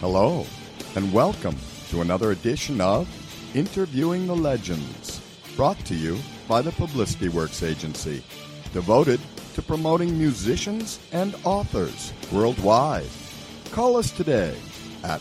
Hello, and welcome to another edition of Interviewing the Legends, brought to you by the Publicity Works Agency, devoted to promoting musicians and authors worldwide. Call us today at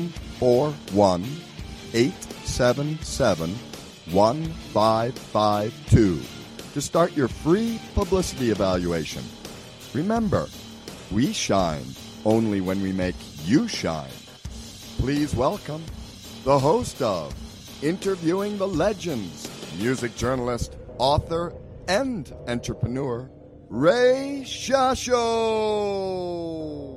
941-877-1552 to start your free publicity evaluation. Remember, we shine only when we make you shine. Please welcome the host of Interviewing the Legends, music journalist, author, and entrepreneur, Ray Shasho.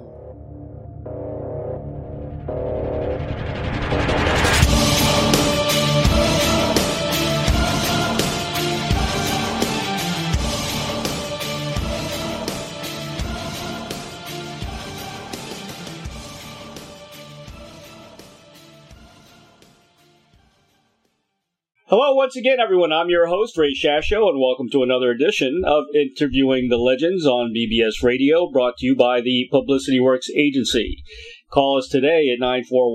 Hello once again, everyone. I'm your host, Ray Shasho, and welcome to another edition of Interviewing the Legends on BBS Radio, brought to you by the Publicity Works Agency. Call us today at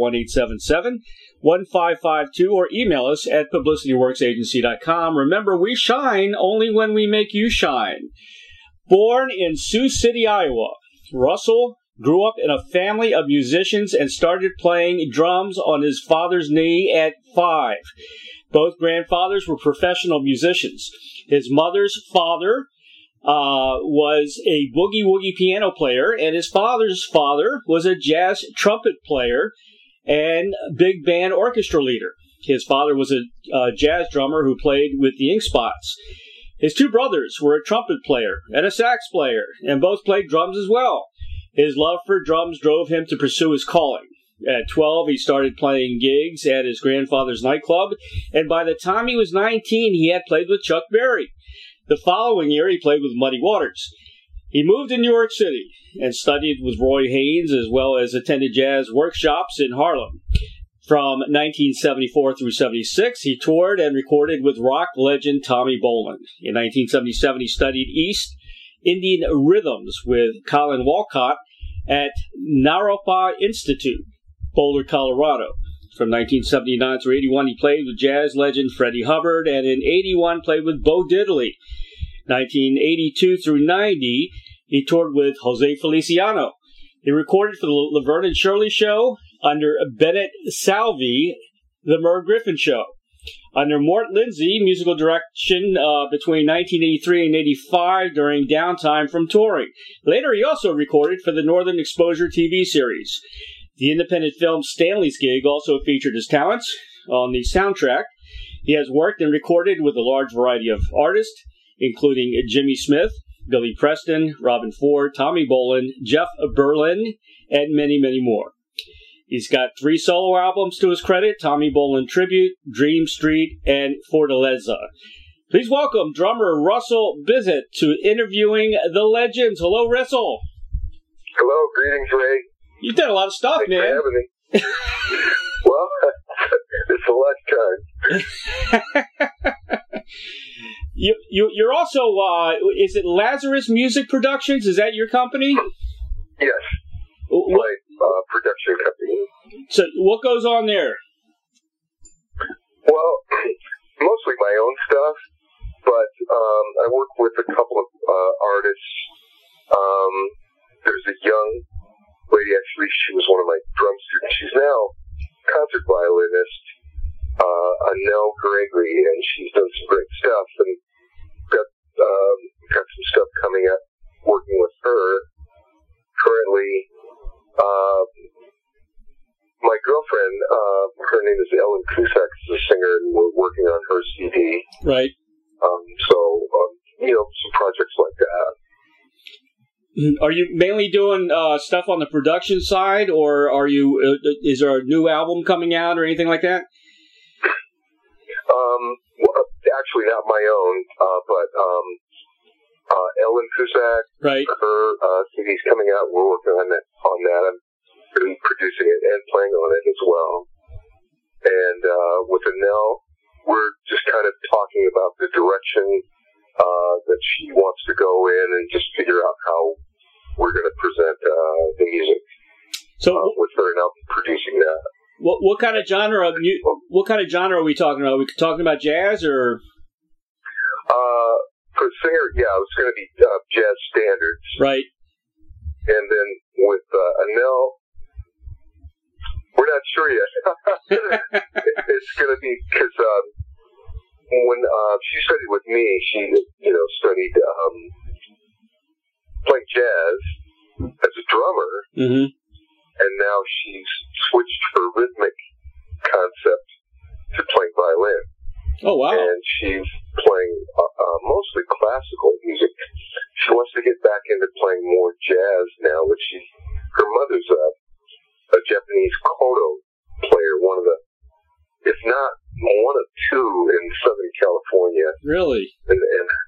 941-877-1552 or email us at publicityworksagency.com. Remember, we shine only when we make you shine. Born in Sioux City, Iowa, Russell grew up in a family of musicians and started playing drums on his father's knee at 5. Both grandfathers were professional musicians. His mother's father was a boogie-woogie piano player, and his father's father was a jazz trumpet player and big band orchestra leader. His father was a jazz drummer who played with the Ink Spots. His two brothers were a trumpet player and a sax player, and both played drums as well. His love for drums drove him to pursue his calling. At 12, he started playing gigs at his grandfather's nightclub, and by the time he was 19, he had played with Chuck Berry. The following year, he played with Muddy Waters. He moved to New York City and studied with Roy Haynes, as well as attended jazz workshops in Harlem. From 1974 through 76, he toured and recorded with rock legend Tommy Bolin. In 1977, he studied East Indian rhythms with Colin Walcott at Naropa Institute, Boulder, Colorado. From 1979 through 81, he played with jazz legend Freddie Hubbard, and in 81 played with Bo Diddley. 1982 through 90, he toured with Jose Feliciano. He recorded for the Laverne and Shirley Show, under Bennett Salvi, The Merv Griffin Show. Under Mort Lindsay, musical direction between 1983 and 85 during downtime from touring. Later, he also recorded for the Northern Exposure TV series. The independent film Stanley's Gig also featured his talents on the soundtrack. He has worked and recorded with a large variety of artists, including Jimmy Smith, Billy Preston, Robin Ford, Tommy Bolin, Jeff Berlin, and many, many more. He's got 3 solo albums to his credit: Tommy Bolin Tribute, Dream Street, and Fortaleza. Please welcome drummer Russell Bissett to Interviewing the Legends. Hello, Russell. Hello, greetings, Ray. You've done a lot of stuff, Thanks man. for having me. Well, it's a lifetime. You're also, is it Lazarus Music Productions? Is that your company? Yes. My production company. So what goes on there? Well, mostly my own stuff, but I work with a couple of artists. There's a young lady, actually, she was one of my drum students. She's now concert violinist, Nell Gregory, and she's done some great stuff, and got some stuff coming up working with her. Currently, my girlfriend, her name is Ellen Cusack, is a singer, and we're working on her CD. Right. Some projects like that. Are you mainly doing stuff on the production side, or are you? Is there a new album coming out or anything like that? Well, actually, not my own, but Ellen Cusack, right? Her CD's coming out. We're working on that. I'm going to be producing it and playing on it as well. And with Nell, we're just kind of talking about the direction that she wants to go in, and just figure out how we're going to present the music. So with her, and I'll be producing that. What kind of genre? What kind of genre are we talking about? Are we talking about jazz or? For the singer, yeah, it was going to be jazz standards. Right. And then with Anel, we're not sure yet. It's going to be because when she studied with me, she studied playing jazz as a drummer, and now she's switched her rhythmic concept to playing violin. Oh, wow. And she's playing mostly classical music. She wants to get back into playing more jazz now, which her mother's a Japanese koto player, one of the, if not one of two in Southern California. Really? And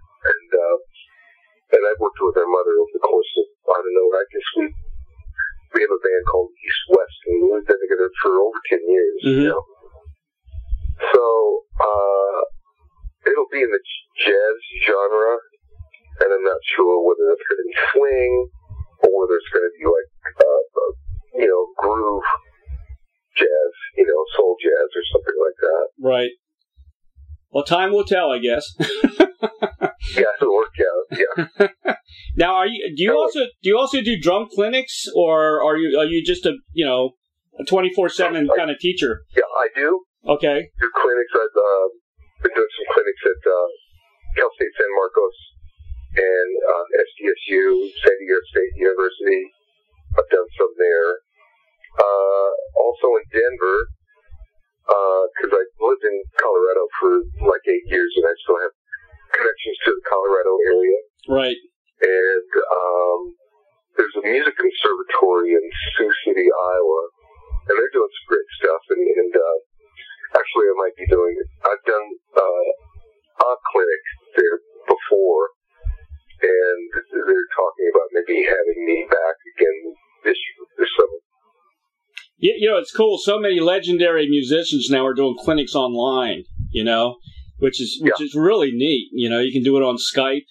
I've worked with her mother over the course of, I don't know, I guess we have a band called East West, and we've been together for over 10 years, you know. So, it'll be in the jazz genre, and I'm not sure whether it's going to be swing, or whether it's going to be like, groove jazz, soul jazz or something like that. Right. Well, time will tell, I guess. Yeah, it'll work out, yeah. Now, do you also do drum clinics, or are you just a 24/7 kind of teacher? Yeah, I do. Okay. Do clinics. I've been doing some clinics at Cal State San Marcos and SDSU, San Diego State University. I've done some there. Also in Denver, because I lived in Colorado for like 8 years, and I still have connections to the Colorado area. Right. And there's a music conservatory in Sioux City, Iowa, and they're doing some great stuff. And actually, I've done a clinic there before, and they're talking about maybe having me back again this summer. Yeah, it's cool. So many legendary musicians now are doing clinics online, which is really neat. You can do it on Skype.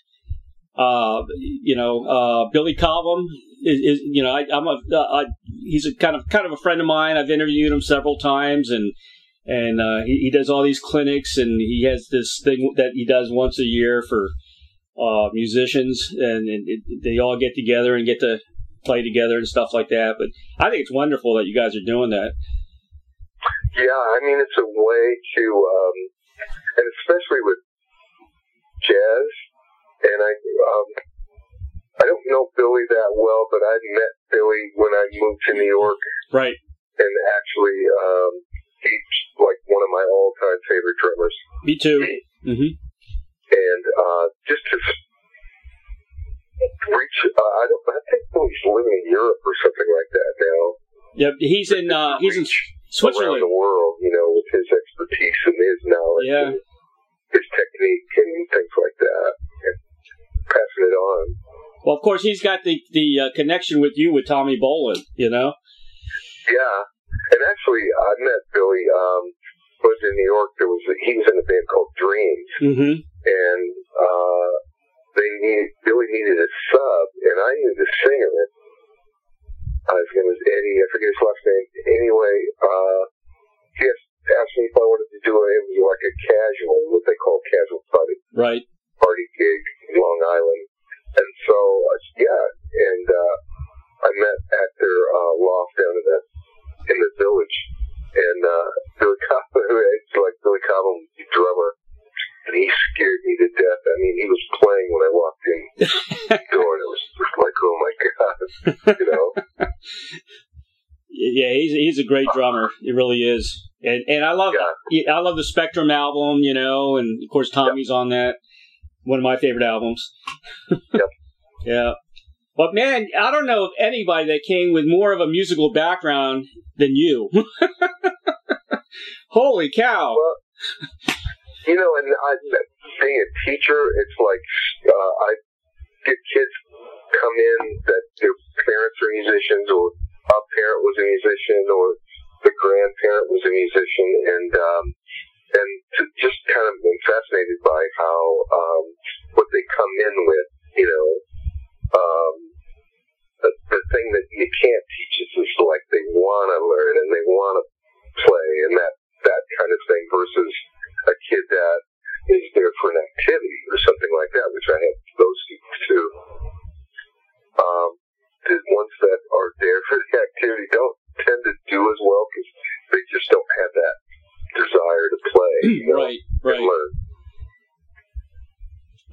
Billy Cobham is he's a kind of a friend of mine. I've interviewed him several times, and he does all these clinics, and he has this thing that he does once a year for musicians, and they all get together and get to play together and stuff like that. But I think it's wonderful that you guys are doing that. Yeah, I mean, it's a way to, and especially with jazz, and I don't know Billy that well, but I met Billy when I moved to New York. Right. And actually, he's like one of my all-time favorite drummers. Me too. And just to reach, I think Billy's living in Europe or something like that now. Yeah, he's in Switzerland. Around the world, with his expertise and his knowledge, and his technique and things like that, and passing it on. Well, of course, he's got the connection with you with Tommy Bolin, Yeah, and actually, I met Billy. Was in New York. He was in a band called Dreams, and Billy needed a sub, and I needed a singer. His name was Eddie. I forget his last name. Anyway, he asked me if I wanted to do like a casual, what they call casual party gig in Long Island. And so, I met at their loft down in the village, and Billy Cobham, it's like Billy Cobham, the drummer, and he scared me to death. I mean, he was playing when I walked in the door, and it was just like, oh my God, Yeah, he's a great drummer. He really is. And I love the Spectrum album, and of course Tommy's on that. One of my favorite albums. Yep. Yeah. But man, I don't know of anybody that came with more of a musical background than you. Holy cow. Well, and being a teacher, it's like I get kids come in that their parents are musicians, or a parent was a musician, or the grandparent was a musician, and to just kind of been fascinated by how what they come in with, the thing that you can't teach is just like they want to learn, and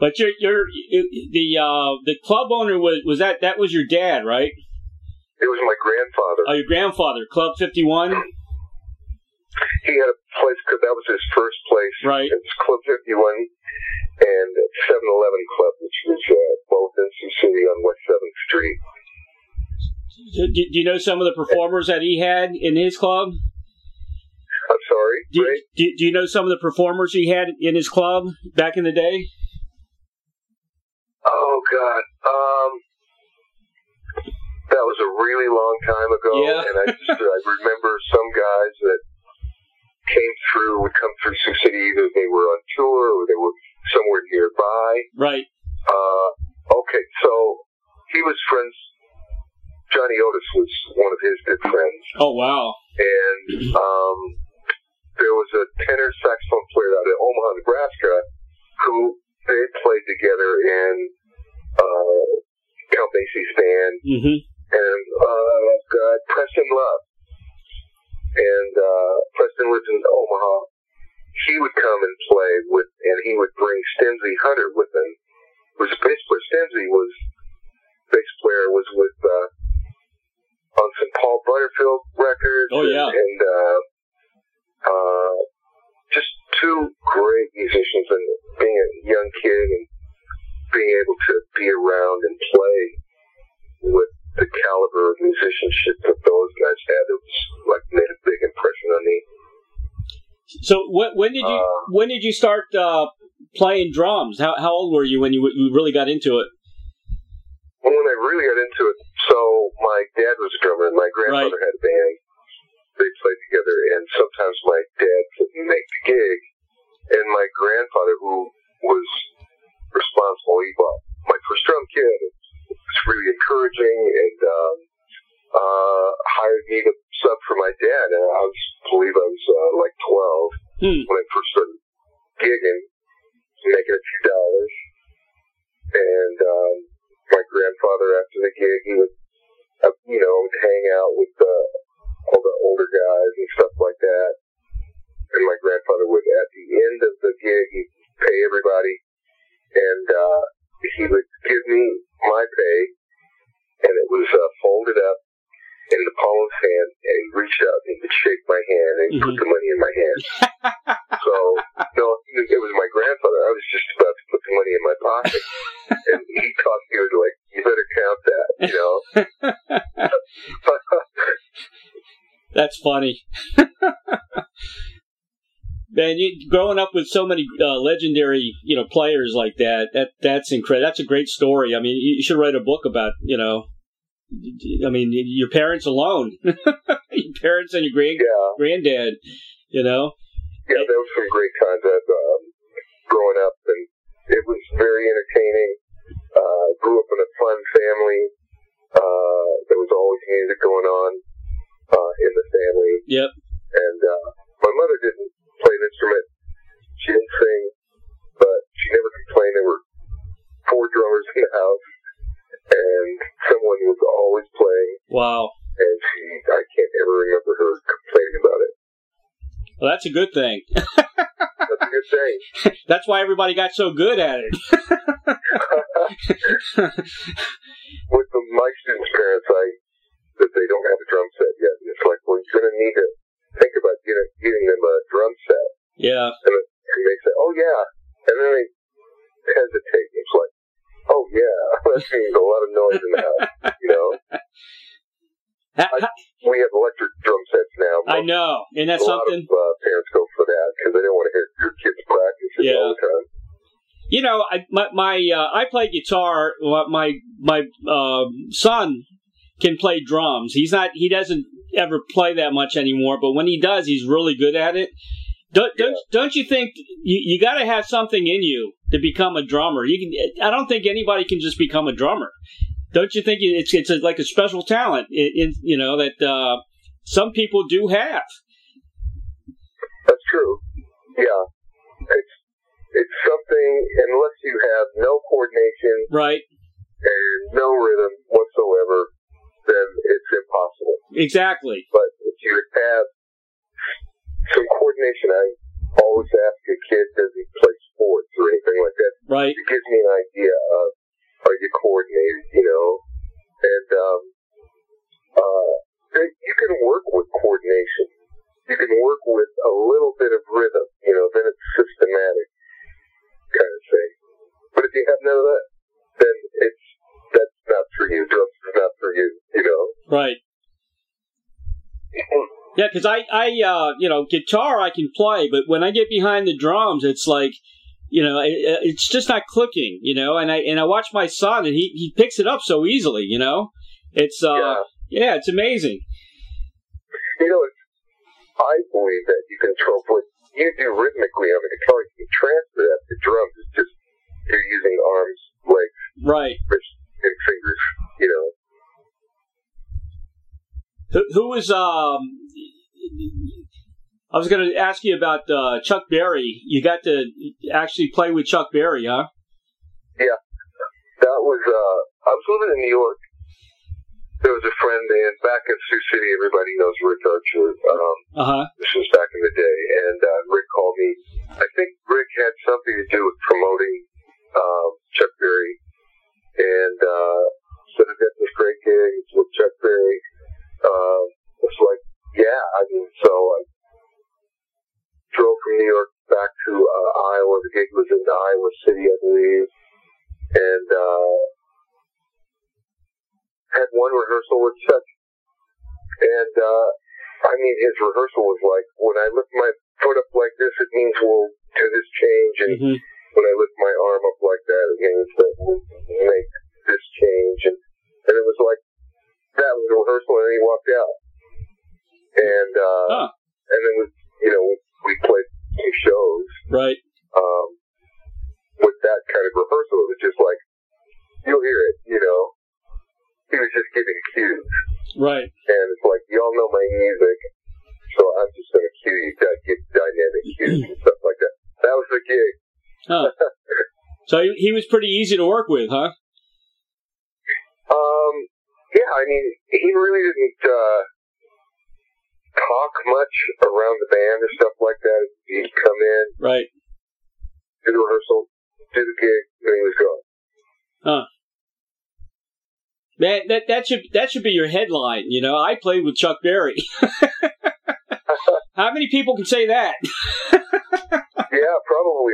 But the club owner was that was your dad, right? It was my grandfather. Oh, your grandfather, Club 51? He had a place, because that was his first place. Right. It's Club 51 and 7-Eleven Club, which was both in Sioux City on West 7th Street. Do you know some of the performers that he had in his club? I'm sorry? Do you know some of the performers he had in his club back in the day? Oh, God. That was a really long time ago. Yeah. And I remember some guys that would come through Sioux City, either they were on tour or they were somewhere nearby. Right. Okay, so he was friends. Johnny Otis was one of his good friends. Oh, wow. And there was a tenor saxophone player out of Omaha, Nebraska, who they played together in Count Basie's band. Mm-hmm. And Preston Love. And Preston lived in Omaha. He would come and play and he would bring Stensy Hunter with him. Was a bass player. Stensy was bass player, was with on some Paul Butterfield records. Oh, yeah. And just two great musicians, and being a young kid and being able to be around and play with the caliber of musicianship that those guys had, it was like made a big impression on me. So when did you start playing drums? How old were you when you really got into it? Well, when I really got into it, so my dad was a drummer and my grandfather had a band. They played together, and sometimes my dad couldn't make the gig, and my grandfather, who was responsible, he bought my first drum kit. It was really encouraging, and hired me to sub for my dad. And I believe I was like 12 when I first started gigging, making a few dollars. And my grandfather, after the gig, he would, would hang out with all the older guys and stuff like that. And my grandfather would, at the end of the gig, he'd pay everybody, and he would give me my pay, and it was folded up in the palm of his hand, and he'd reach out and he would shake my hand and he'd put the money in my hand. So, no, it was my grandfather. I was just about to put the money in my pocket, and he talked to me, like, you better count that, That's funny. Man, growing up with so many legendary, players like that's incredible. That's a great story. I mean, you should write a book about, your parents alone, your parents and your granddad, Yeah, there was some great times growing up, and it was very entertaining. Grew up in a fun family. There was always music going on in the family. Yep. And my mother didn't play an instrument. She didn't sing, but she never complained. There were 4 drummers in the house, and someone was always playing. Wow. And I can't ever remember her complaining about it. Well, that's a good thing. That's a good thing. That's why everybody got so good at it. With my students' parents, that they don't have a drum set yet. And it's like, well, you're going to need to think about getting them a drum set. Yeah. And they say, oh, yeah. And then they hesitate. It's like, oh, yeah. That means a lot of noise in the house, We have electric drum sets now. I know. And that's something. A lot of parents go for that because they don't want to hear your kids practice all the time. I play guitar. My son can play drums. He doesn't ever play that much anymore, but when he does, he's really good at it. Don't you think you got to have something in you to become a drummer? I don't think anybody can just become a drummer. Don't you think it's like a special talent that some people do have? That's true. Yeah. It's something, unless you have no coordination, right, and no rhythm whatsoever, then it's impossible. Exactly. But if you have some coordination, I always ask a kid, does he play sports or anything like that? Right. It gives me an idea of, are you coordinated, and you can work with coordination. You can work with a little bit of rhythm, then it's systematic kind of thing. But if you have none of that, then that's not for you. Drums is not for you, Right. Yeah, because I guitar I can play, but when I get behind the drums, it's like, it's just not clicking, and I watch my son, and he picks it up so easily, It's, it's amazing. I believe that you can what you do rhythmically on the guitar, you can transfer that to drums. It's just, you're using arms, legs, right, wrists, and fingers, Who was, I was going to ask you about Chuck Berry. You got to actually play with Chuck Berry, huh? Yeah. That was, I was living in New York. There was a friend, and back in Sioux City, everybody knows Rick Archer. This was back in the day, and Rick called me. I think Rick had something to do with promoting Chuck Berry, and said, "I got this great gig. It's with Chuck Berry." It's like, yeah. So I drove from New York back to Iowa. The gig was in Iowa City, I believe, and had one rehearsal with Chuck. And his rehearsal was like, when I lift my foot up like this, it means we'll do this change, and when I lift my arm up like that, it means that we'll make this change, and it was like, that was the rehearsal, and then he walked out. And then we played two shows. Right. With that kind of rehearsal, it was just like, you'll hear it, He was just giving cues. Right. And it's like, y'all know my music, so I'm just going to cue you, give dynamic cues and stuff like that. That was the gig. Huh. So he was pretty easy to work with, huh? Yeah, he really didn't talk much around the band or stuff like that. He'd come in, right, do the rehearsal, do the gig, and he was gone. Huh. Man, that should be your headline. I played with Chuck Berry. How many people can say that? Yeah, probably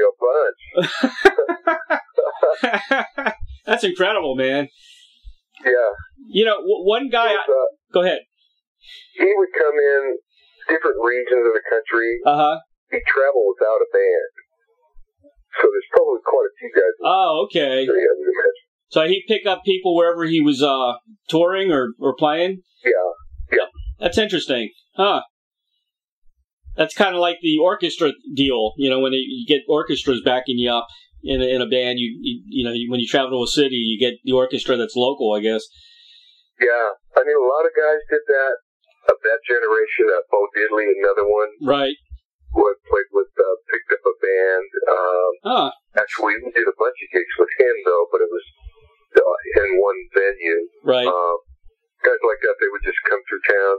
a bunch. That's incredible, man. Yeah. One guy. Go ahead. He would come in different regions of the country. He'd travel without a band. So there's probably quite a few guys. Oh, okay. So he'd pick up people wherever he was touring or playing? Yeah. That's interesting. Huh. That's kind of like the orchestra deal, when you get orchestras backing you up in a band. When you travel to a city, you get the orchestra that's local, I guess. Yeah. A lot of guys did that, of that generation. Bo Diddley, another one. Right. Who I played with, picked up a band. Actually, we did a bunch of gigs with him, though, but it was in one venue. Right. Guys like that, they would just come through town,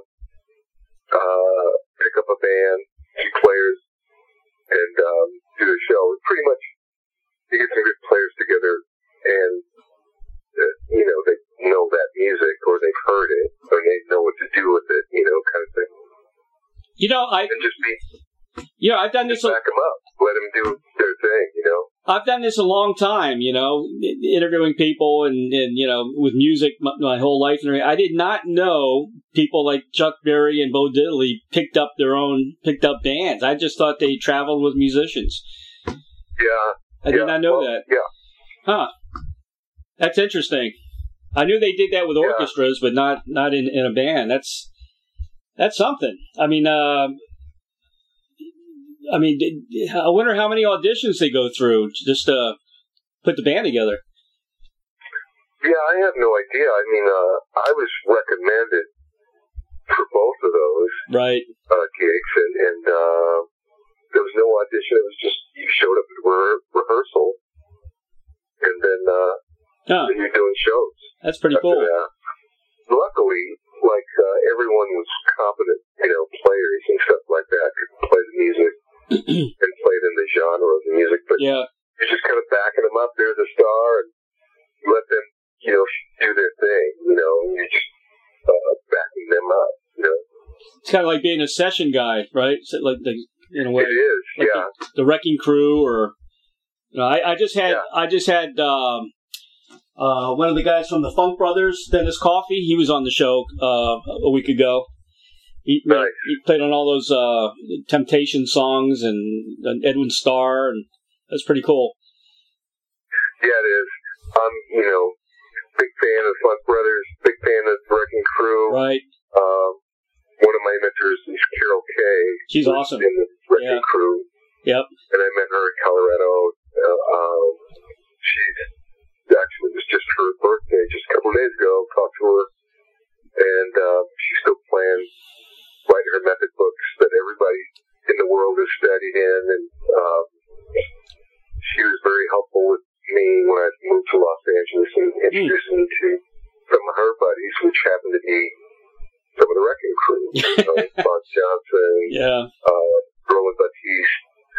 pick up a band, few players, and do the show. Pretty much, you get some good players together, and they know that music, or they've heard it, or they know what to do with it, kind of thing. And just I've done this. Back them up, let them do their thing, I've done this a long time, interviewing people and with music my whole life. I did not know people like Chuck Berry and Bo Diddley picked up bands. I just thought they traveled with musicians. Yeah. I did not know that. Yeah. Huh. That's interesting. I knew they did that with orchestras, but not in a band. That's something. I wonder how many auditions they go through just to put the band together. Yeah, I have no idea. I was recommended for both of those gigs, and there was no audition. It was just you showed up at rehearsal, and then you're doing shows. That's pretty cool. Luckily, everyone was competent, players and stuff like that, could play the music and play it in the genre of the music, but you're just kind of backing them them up. They're the star, and let them, do their thing, and you're just backing them up, It's kind of like being a session guy, right? So in a way. It is, like yeah. The Wrecking Crew, or I just had one of the guys from the Funk Brothers, Dennis Coffey. He was on the show a week ago. He played on all those Temptation songs and Edwin Starr, and that's pretty cool. Yeah, it is. I'm, big fan of Funk Brothers, big fan of the Wrecking Crew. Right. One of my mentors is Carol Kay. She's awesome. In the Wrecking Crew. Yep. And I met her in Colorado. She's actually, it was just her birthday just a couple of days ago. Talked to her. And she's still playing, writing her method books that everybody in the world has studied in. And she was very helpful with me when I moved to Los Angeles and introduced me to some of her buddies, which happened to be some of the Wrecking Crew. Bob Johnson, Roland Batiste,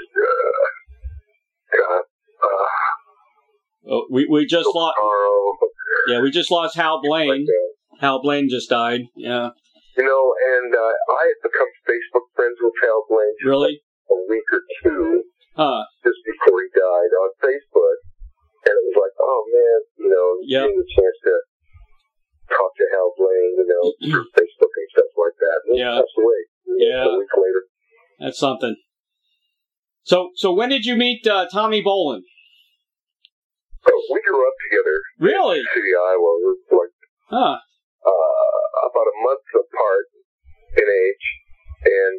we just lost. Carl. Yeah, we just lost Hal Blaine. Like Hal Blaine just died. Yeah. And I had become Facebook friends with Hal Blaine. Really? A week or two. Just before he died on Facebook. And it was like, oh man, getting the chance to talk to Hal Blaine, through Facebook and stuff like that. And he passed away a week later. That's something. So when did you meet Tommy Bolin? We grew up together. Really? In City, Iowa. We were about a month apart in age. And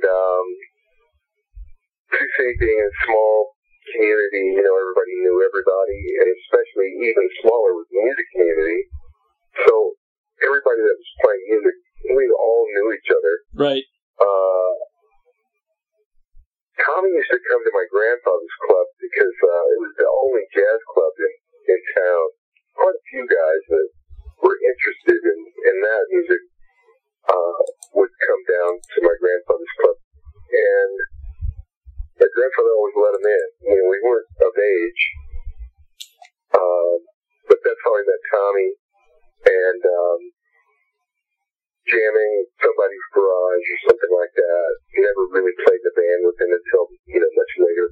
City being a small community, everybody knew everybody, and especially even smaller was the music community. So everybody that was playing music, we all knew each other. Right. Tommy used to come to my grandfather's club because it was the only jazz club in town. Quite a few guys that were interested in that music would come down to my grandfather's club. And my grandfather always let him in. We weren't of age. But that's how I met Tommy. And jamming somebody's garage or something like that. Never really played the band with him until, much later.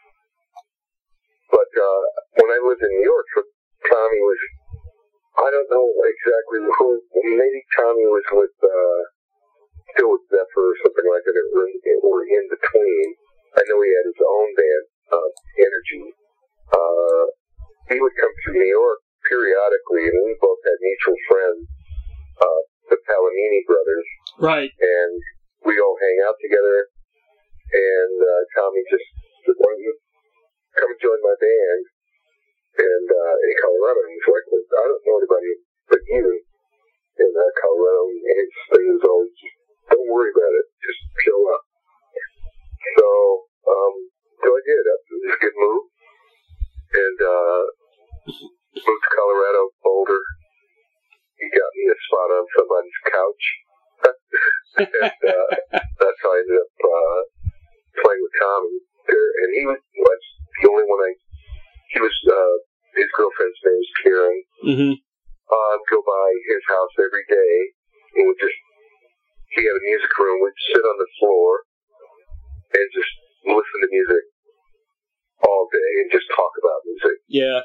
But when I lived in New York, Tommy was, I don't know exactly who, maybe Tommy was with, still with Zephyr or something like that, or in between. I know he had his own band, Energy. He would come to New York periodically, and we both had mutual friends, the Palamini brothers. Right. And we all hang out together, and Tommy just said, why don't you come join my band in Colorado? And he's like, well, I don't know anybody but you in Colorado. And his thing was always, don't worry about it, just show up. So I did. It was a good move. And moved to Colorado, Boulder. He got me a spot on somebody's couch. And that's how I ended up playing with Tommy there. And he was the only one his girlfriend's name is Karen. Mm-hmm. I'd go by his house every day, and he had a music room. We'd sit on the floor and just listen to music all day and just talk about music. Yeah.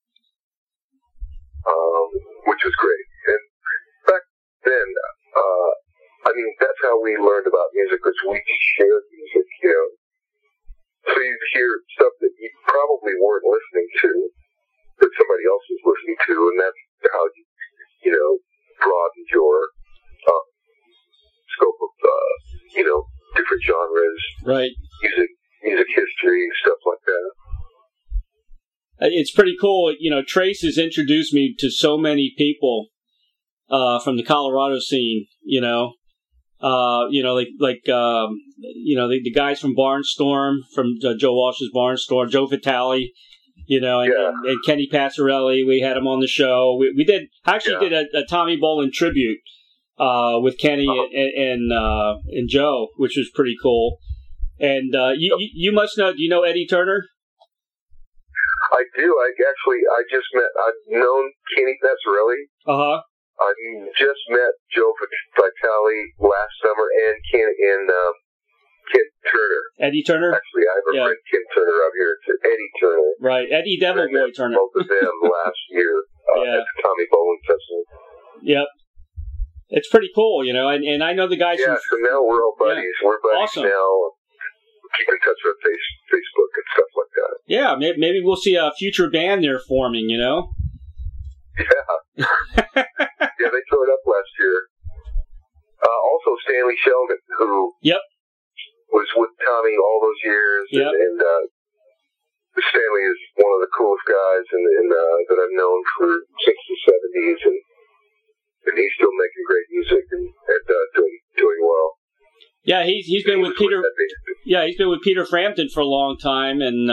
Which was great. And back then, that's how we learned about music, was we shared music, So you'd hear stuff that you probably weren't listening to, that somebody else was listening to, and that's how you broadened your scope of, different genres. Right. Music history, stuff like that. It's pretty cool. Trace has introduced me to so many people from the Colorado scene. The guys from Barnstorm, from Joe Walsh's Barnstorm, Joe Vitale, and Kenny Passarelli. We had him on the show. We did a Tommy Bolin tribute with Kenny and Joe, which was pretty cool. And you must know. Do you know Eddie Turner? I do. I just met. I've known Kenny Passarelli. I just met Joe Vitale last summer and Ken Turner. Eddie Turner. Actually, I have a friend Ken Turner out here. It's Eddie Turner. Right, Eddie Devil Boy Turner. Both of them last year at the Tommy Bowling Festival. Yep. It's pretty cool, you know, and I know the guys. Yeah, so now we're all buddies. Yeah. We're buddies now. Keep in touch with Facebook and stuff like that. Yeah, maybe we'll see a future band there forming, you know? Yeah. Yeah, they showed up last year. Also, Stanley Sheldon, who was with Tommy all those years. Yep. And Stanley is one of the coolest guys that I've known since the 70s. And he's still making great music and doing well. Yeah, he's been with Peter. Yeah, he's been with Peter Frampton for a long time, and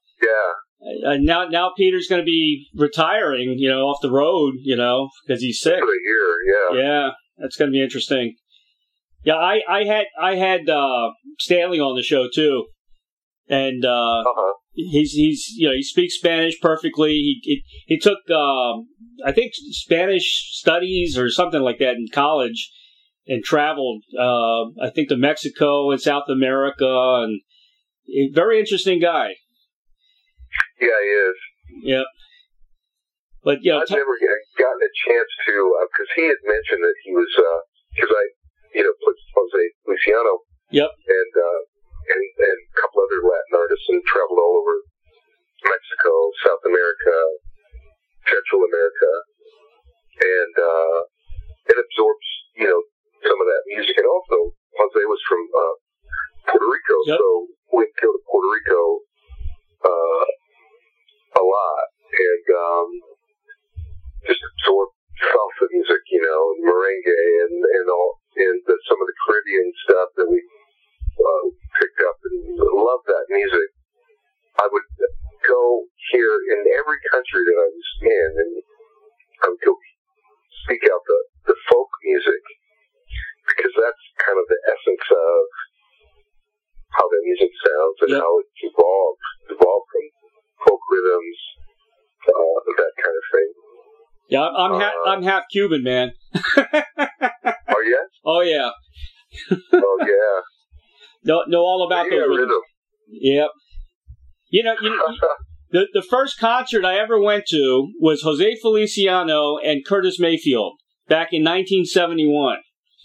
now Peter's going to be retiring, you know, off the road, you know, because he's sick. For a year, yeah, that's going to be interesting. Yeah, I had Stanley on the show too, and he's you know, he speaks Spanish perfectly. He took I think Spanish studies or something like that in college. And traveled, I think, to Mexico and South America, and a very interesting guy. Yeah, he is. Yeah. But, you know, I've never gotten a chance to, because he had mentioned that he was, because I, you know, put Jose Feliciano. Yep. And a couple other Latin artists, and traveled all over Mexico, South America, Central America, and it absorbs, you know, some of that music. And also, Jose was from Puerto Rico, so we'd go to Puerto Rico a lot, and just absorb salsa music, you know, merengue and all, and some of the Caribbean stuff that we picked up, and love that music. I would go here in every country that I was in, and I would go speak out the folk music, because that's kind of the essence of how that music sounds and how it's evolved from folk rhythms, that kind of thing. Yeah, I'm half Cuban, man. Are you? Oh yeah. Oh yeah. Know all about those rhythms. Rhythm. Yep. You know, the first concert I ever went to was Jose Feliciano and Curtis Mayfield back in 1971.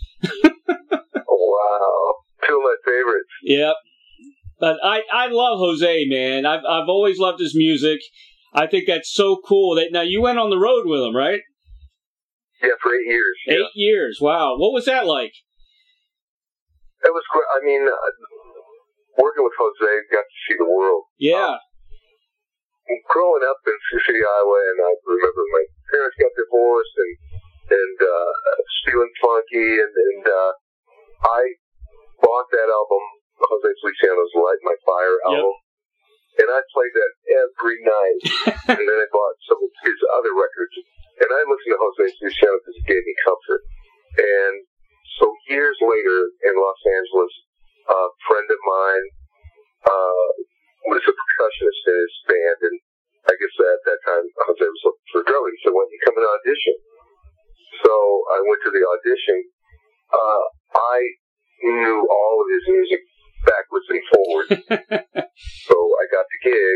Wow, two of my favorites. Yep, but I love Jose, man. I've always loved his music. I think that's so cool. Now you went on the road with him, right? Yeah, for 8 years. 8 years. Wow, what was that like? It was great. I mean, working with Jose, got to see the world. Yeah. Growing up in Sioux City, Iowa, and I remember my parents got divorced, and feeling funky, and I bought that album, Jose Feliciano's Light My Fire album, and I played that every night. And then I bought some of his other records, and I listened to Jose Feliciano because he gave me comfort. And so years later in Los Angeles, a friend of mine was a percussionist in his band, and I guess at that time Jose was looking for a drummer. He said, "Why don't you come and audition?" So I went to the audition. I knew all of his music backwards and forwards. So I got the gig,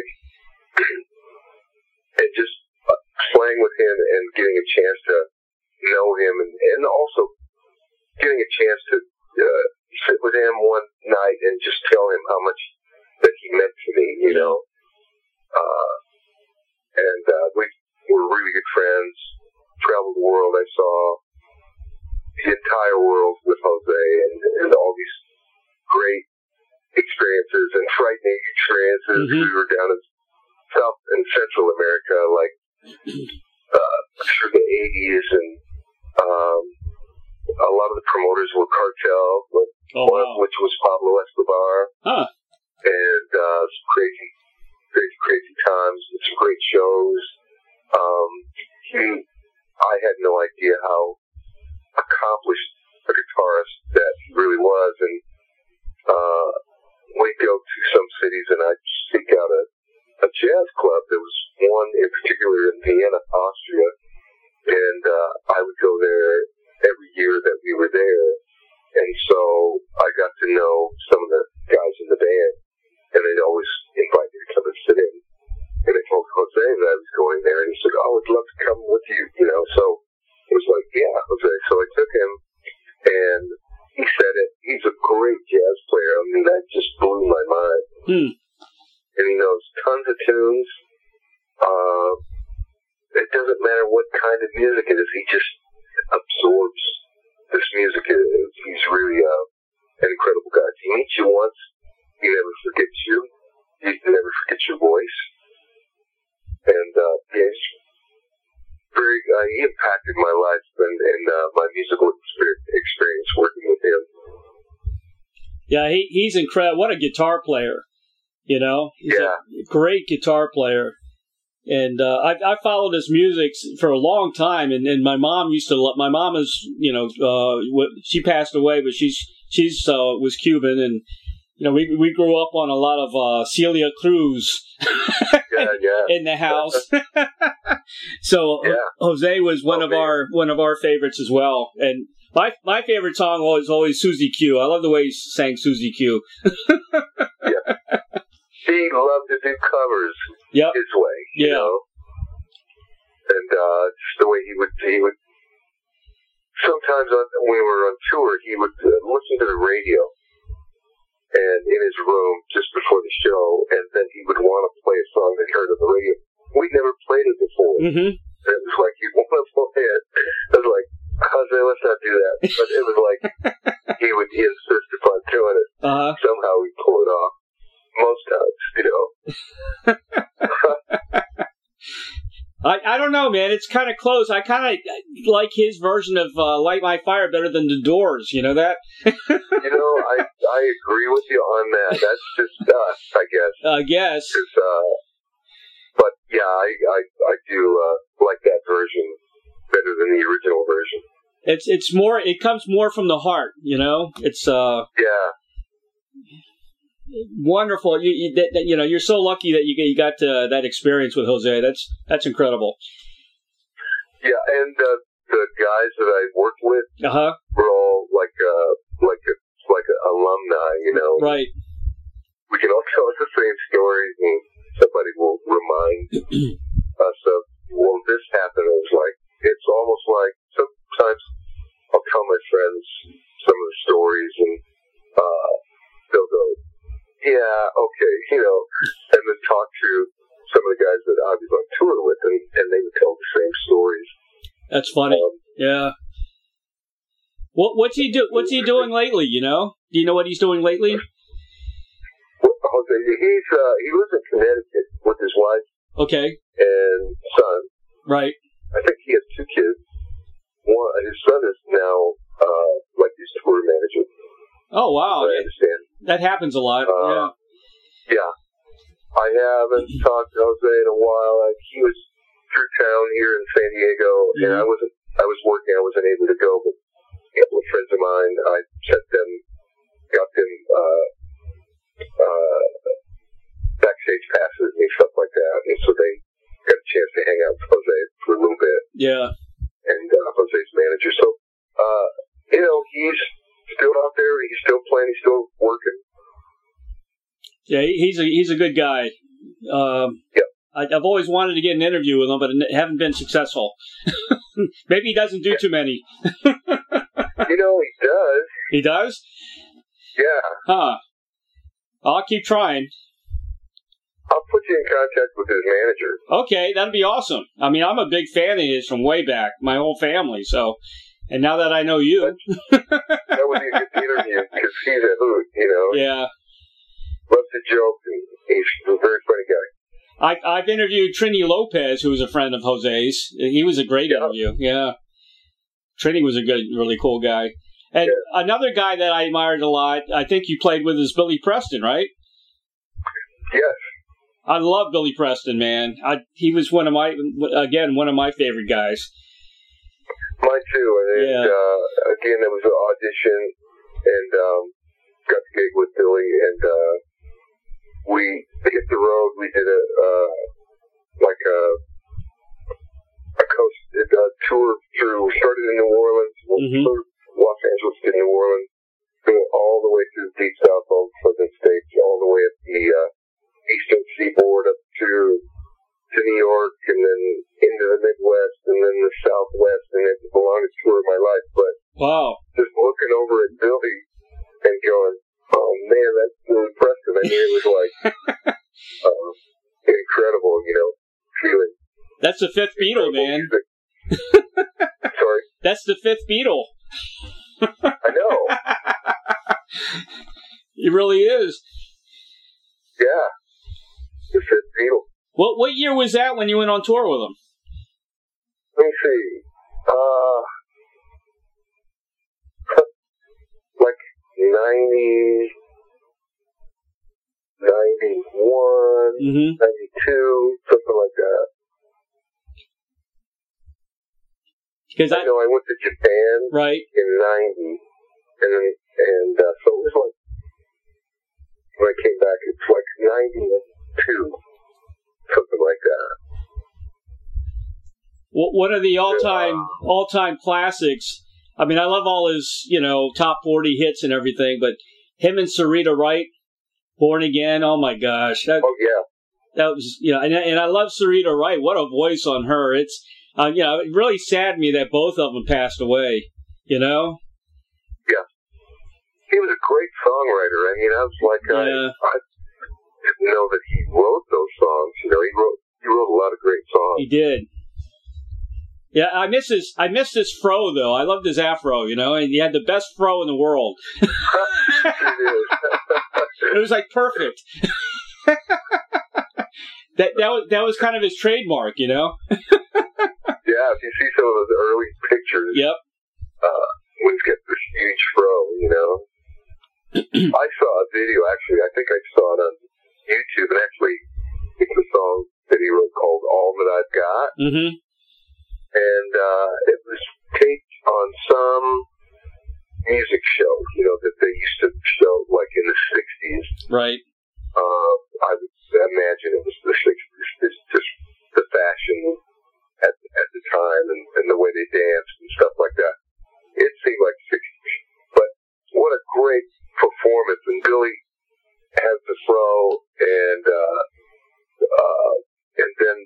and just playing with him and getting a chance to know him, and also getting a chance to sit with him one night and just tell him how much that he meant to me, you know. We were really good friends. Traveled the world. I saw the entire world with Jose, and all these great experiences and frightening experiences. We were down in South and Central America, like through the 80s, and a lot of the promoters were Cartel, which was Pablo Escobar, and some crazy times, and some great shows. I had no idea how accomplished a guitarist that he really was, and we'd go to some cities, and I'd seek out a jazz club that was one in particular in Vienna, Austria, and I would go there every year that we were there, and so I got to know some of the guys in the band, and they'd always invite me to come and sit in. And I told Jose that I was going there, and he said, "Oh, I'd love to come with you," So it was like, "Yeah, Jose." So I took him, and he said it. He's a great jazz player. I mean, that just blew my mind. And he knows tons of tunes. It doesn't matter what kind of music it is. He just absorbs this music. He's really an incredible guy. If he meets you once, he never forgets you. He never forgets your voice. And he's very. He impacted my life and my musical experience working with him. Yeah, he's incredible. What a guitar player. He's a great guitar player. And I followed his music for a long time, and my mom used to love. My mom is, she passed away, but she's was Cuban, and we grew up on a lot of Celia Cruz in the house. So Jose was one of our favorites as well, and my favorite song was always Susie Q. I love the way he sang Susie Q. He loved to do covers his way, you know. And just the way he would sometimes when we were on tour, he would listen to the radio and in his room just before the show, and then he would want to play a song that he heard on the radio. We'd never played it before. And it was like, he'd want to play it. I was like, Jose, let's not do that. But it was like, he insist upon doing it. Somehow we'd pull it off. Most times, I don't know, man. It's kind of close. I kind of like his version of Light My Fire better than The Doors. You know that? I agree with you on that. That's just us, I guess. I guess. But yeah, I do like that version better than the original version. It's more. It comes more from the heart. It's wonderful. You're so lucky that you got that experience with Jose. That's incredible. Yeah, and the guys that I worked with were all like alumni. Right. We can all tell the same stories, and somebody will remind us of, well, this happened. It's almost like sometimes I'll tell my friends some of the stories, and they'll go, yeah, okay, and then talk to some of the guys that I was on tour with, and they would tell the same stories. That's funny. Yeah. What's he doing lately? Do you know what he's doing lately? Jose, he lives in Connecticut with his wife. Okay. And son. Right. I think he has 2 kids. His son is now his tour manager. Oh wow! I understand. That happens a lot. Yeah. I haven't talked to Jose in a while. He was through town here in San Diego, and I was working. I wasn't able to go, but a couple of friends of mine, I got them backstage passes and stuff like that, and so they got a chance to hang out with Jose for a little bit. Yeah. And Jose's manager. So, he's still out there. He's still playing. He's still working. Yeah, he's a good guy. I've always wanted to get an interview with him, but haven't been successful. Maybe he doesn't do too many. He does. He does? Yeah. Huh. I'll keep trying. I'll put you in contact with his manager. Okay, that'd be awesome. I mean, I'm a big fan of his from way back, my whole family, so... And now that I know you... That would be a good interview, because he's a hoot, Yeah. Loves to joke, and he's a very funny guy. I've interviewed Trini Lopez, who was a friend of Jose's. He was a great interview, yeah. Trini was a really cool guy. And another guy that I admired a lot, I think you played with, is Billy Preston, right? Yes. I love Billy Preston, man. He was one of my favorite guys. Mine too. And again, there was an audition, and got the gig with Billy, and we hit the road. We did like a coast tour through. We started in New Orleans, Los Angeles to New Orleans, go all the way through the Deep South, all the Southern states, all the way up the Eastern Seaboard up to New York, and then into the Midwest, and then the Southwest, and it's the longest tour of my life. But wow, just looking over at Billy and going, oh man, that's so impressive. I mean, it was like incredible, feeling. That's the fifth Beatle, man. Sorry? That's the fifth Beatle. I know. It really is. Yeah. The fifth Beatle. What year was that when you went on tour with them? Let me see. Like 90, 91, 92, something like that. Because I know I went to Japan right in 90, and so it was like, when I came back, it's like 92, something like that. One of the all-time classics. I mean, I love all his, top 40 hits and everything, but him and Sarita Wright, Born Again, oh my gosh. Oh, yeah. That was, and I love Sarita Wright. What a voice on her. It's, it really saddened me that both of them passed away, Yeah. He was a great songwriter. I mean, I was like, I didn't know that he wrote those songs. He wrote a lot of great songs. He did. Yeah, I miss his fro though. I loved his afro, and he had the best fro in the world. It was like perfect. that was kind of his trademark, Yeah, if you see some of those early pictures, yep. When he's got this huge fro, I saw a video, actually, I think I saw it on YouTube, and actually, it's a song that he wrote called All That I've Got. Mm-hmm. And it was taped on some music show, that they used to show, like, in the 60s. Right. I would imagine it was the 60s. It's just the fashion at the time and the way they danced and stuff like that. It seemed like 60s. But what a great performance. And Billy has the fro, and then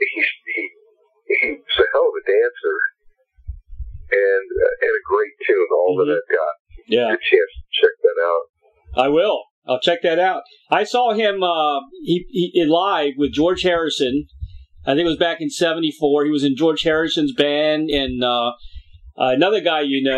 he's a hell of a dancer, and a great tune, All That I've Got. Yeah. Get a chance to check that out. I will. I'll check that out. I saw him he live with George Harrison. I think it was back in '74. He was in George Harrison's band, and another guy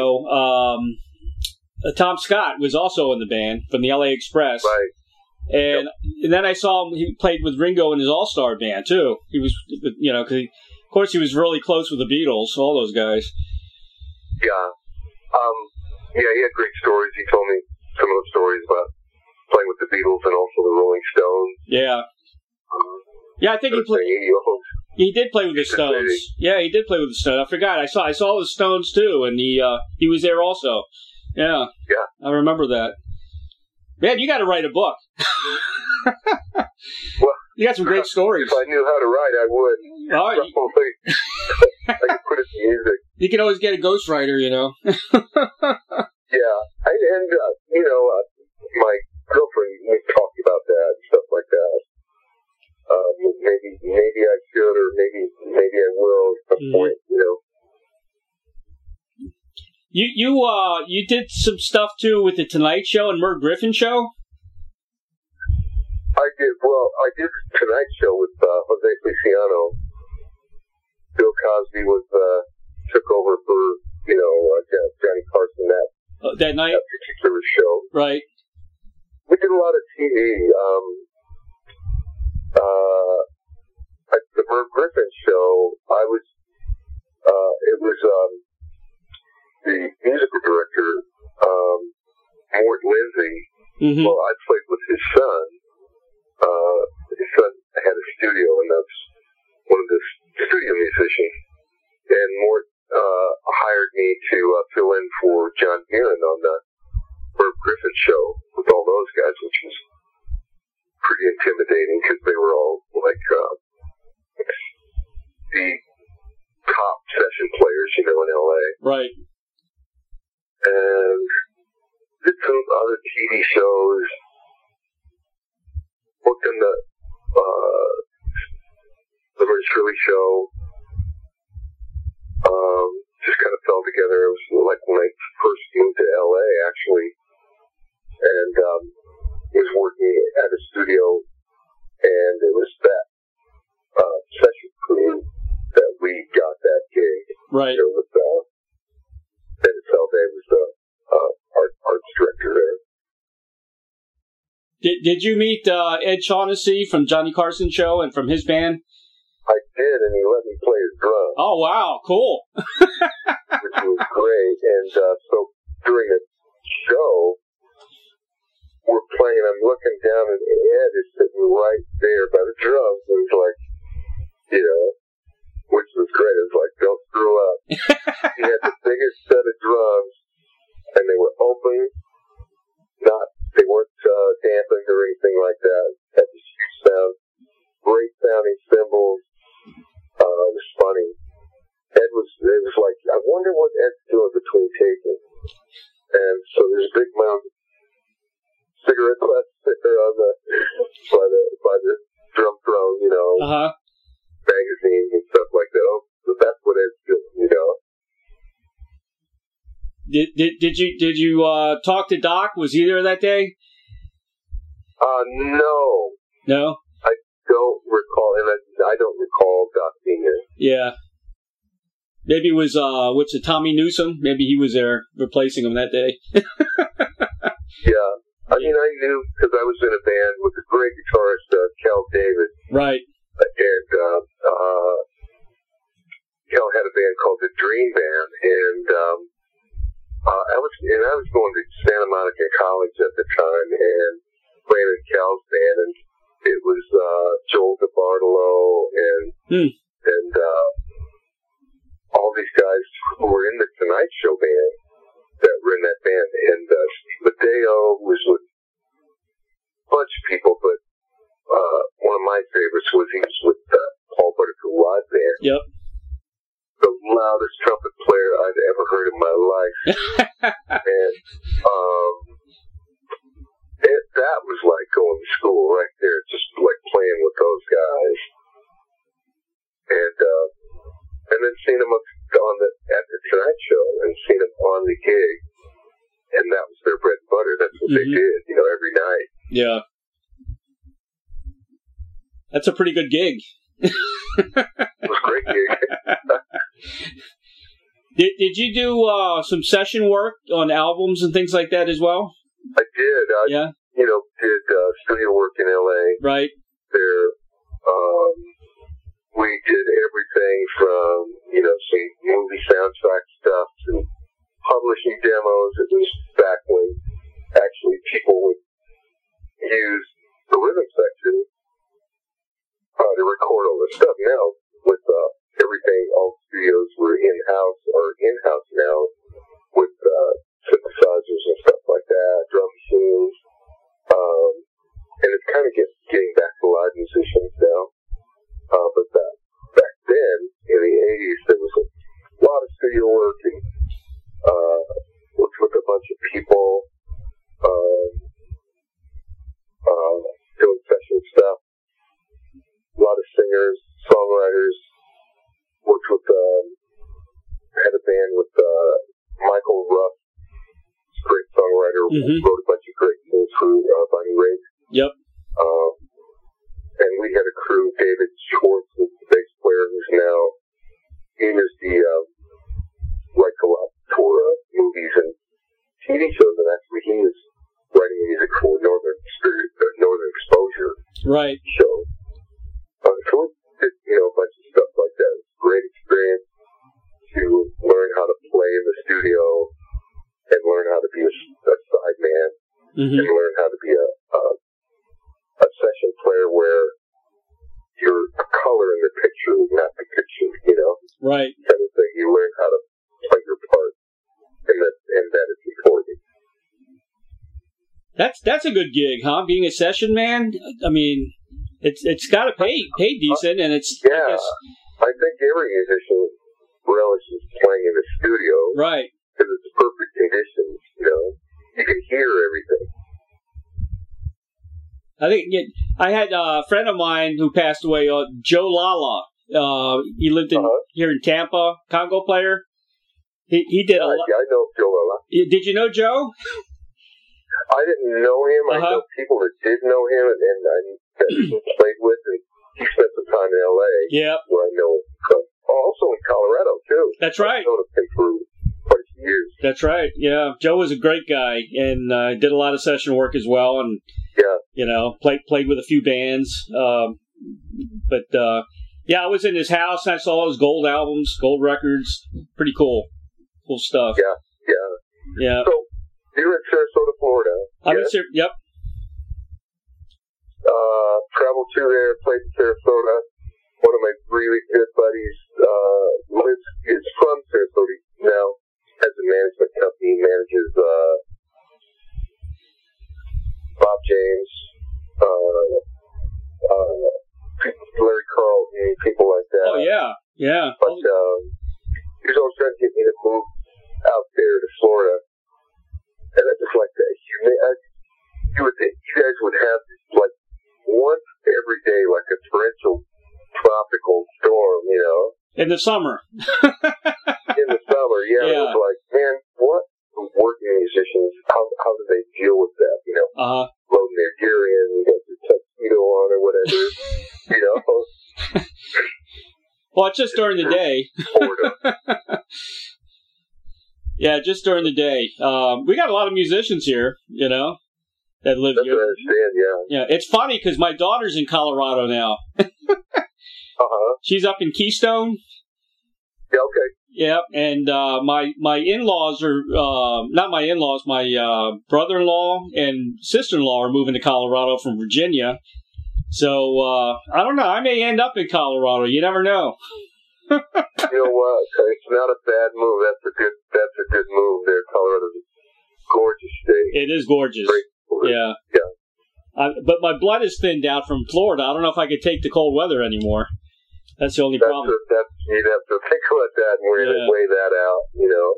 Tom Scott was also in the band from the LA Express. Right. And then I saw him. He played with Ringo in his All-Star band too. He was, because of course he was really close with the Beatles. All those guys. Yeah. Yeah, he had great stories. He told me some of the stories about playing with the Beatles and also the Rolling Stones. Yeah. Yeah, I think he did play with the Stones. Yeah, he did play with the Stones. I forgot. I saw the Stones too, and he was there also. Yeah. Yeah. I remember that. Man, you got to write a book. Well, you got some great stories. If I knew how to write, I would. Oh, probably. I could put it in music. You can always get a ghostwriter, Yeah. My girlfriend would talk about that and stuff like that. Maybe I should, or maybe I will at some point, You did some stuff too with the Tonight Show and Merv Griffin Show? I did. Well, I did the Tonight Show with Jose Feliciano. Bill Cosby took over for Johnny Carson that night, that particular show. Right. We did a lot of TV. The Merv Griffin Show, it was the musical director, Mort Lindsay. Mm-hmm. Well, I played with his son. His son had a studio, and that's one of the studio musicians. And Mort hired me to fill in for John Heron on the Merv Griffin Show with all those guys, which was pretty intimidating because they were all like the top session players, in LA. Right. And did some other TV shows. Worked in the Laverne Shirley show. Just kind of fell together. It was like when I first moved to LA, actually, and was working at a studio, and it was that session crew that we got that gig. Right. With Dennis Salve was the arts director there. Did you meet Ed Shaughnessy from Johnny Carson Show and from his band? I did, and he let me play his drums. Oh, wow. Cool. Which was great. And so during the show, we're playing, I'm looking down, and Ed is sitting right there by the drums. And it's like, which was great. It was like, don't screw up. He had the biggest set of drums, and they were open, they weren't dampened or anything like that. Had this huge sound, great sounding cymbals. It was funny. It was like, I wonder what Ed's doing between taking. And so there's a big mound of cigarette butts there on by the drum throne, magazines and stuff like that. Oh, so that's what Ed's doing, Did you talk to Doc? Was he there that day? No. No? I don't recall, and I don't recall Doc being there. Yeah. Maybe it was, Tommy Newsom? Maybe he was there replacing him that day. Yeah. I mean, I knew, because I was in a band with a great guitarist, Cal David. Right. And Cal had a band called the Dream Band, and I was going to Santa Monica College at the time, and playing in Cal's band, and it was Joel DeBartolo and all these guys who were in the Tonight Show band that were in that band, and Steve Mateo was with a bunch of people, but one of my favorites was he was with Paul Butterfield Live Band. Yep. The loudest trumpet player I'd ever heard in my life. And that was like going to school right there, just like playing with those guys. And then seeing them at the Tonight Show and seeing them on the gig, and that was their bread and butter. That's what they did, every night. Yeah. That's a pretty good gig. It was a great gig. Did you do some session work on albums and things like that as well? I did. Yeah. Did studio work in LA. Right. There, we did everything from, some movie soundtrack stuff to publishing demos. It was back when actually people would use the rhythm section to record all this stuff. Now, with everything, all studios were in-house now with synthesizers and stuff like that, drum machines. And it's kind of getting back to live musicians now. But back then, in the 80s, there was a lot of studio work and worked with a bunch of people doing session stuff. A lot of singers, songwriters. Worked with, had a band with Michael Ruff, great songwriter, wrote a bunch of great things for Bonnie Raitt. Yep. And we had a crew, David Schwartz, the bass player, who's now, he was the writes a lot for movies and TV shows, and actually he was writing music for Northern Exposure right. show. So we did, a bunch of stuff like that. It was a great experience to learn how to play in the studio and learn how to be a side man and learn how to be a session player where you're a color in the picture, not the picture, Right. Kind of thing. You learn how to play your part, and that is important. That's a good gig, huh? Being a session man. I mean, it's got to pay decent, and it's. Yeah. I think every musician relishes playing in the studio. Right. Because it's perfect conditions, you know. You can hear everything. I think I had a friend of mine who passed away, Joe Lala. He lived here in Tampa, Congo player. He did a lot. Yeah, I know Joe Lala. Did you know Joe? I didn't know him. I know people that did know him, and that he played with, and he spent some time in L.A. Yeah. Where I know him from. Also in Colorado, too. That's right. I've known him for quite a few years. That's right. Yeah. Joe was a great guy, and did a lot of session work as well, and played with a few bands. Yeah, I was in his house, and I saw all his gold albums, gold records. Pretty cool. Cool stuff. Yeah. So, you're in Sarasota, Florida. I'm in Yep. Traveled to there, played in Sarasota. One of my really good buddies is from Sarasota now, has a management company, manages Bob James, Larry Carlton, people like that. Oh, yeah. But he was always trying to get me to move out there to Florida. And I just like that. You would think you guys would have this, like, once every day, like a torrential tropical storm, you know? In the summer. In the summer, yeah. It was like, man, what working musicians, how do they deal with that, you know? Loading their gear in, you got your tuxedo on or whatever, you know? Well, it's just during the day. Yeah, just during the day. We got a lot of musicians here, you know, that live here. That's what I understand, yeah. Yeah, it's funny because my daughter's in Colorado now. She's up in Keystone. Yeah, okay. Yeah, and my in-laws are not my in-laws. My brother-in-law and sister-in-law are moving to Colorado from Virginia. So I don't know. I may end up in Colorado. You never know. You know what? It's not a bad move. That's a good move there. Colorado's a gorgeous state. It is gorgeous. Yeah. But my blood is thinned out from Florida. I don't know if I could take the cold weather anymore. That's the only problem. You'd have to think about that and weigh that out, you know.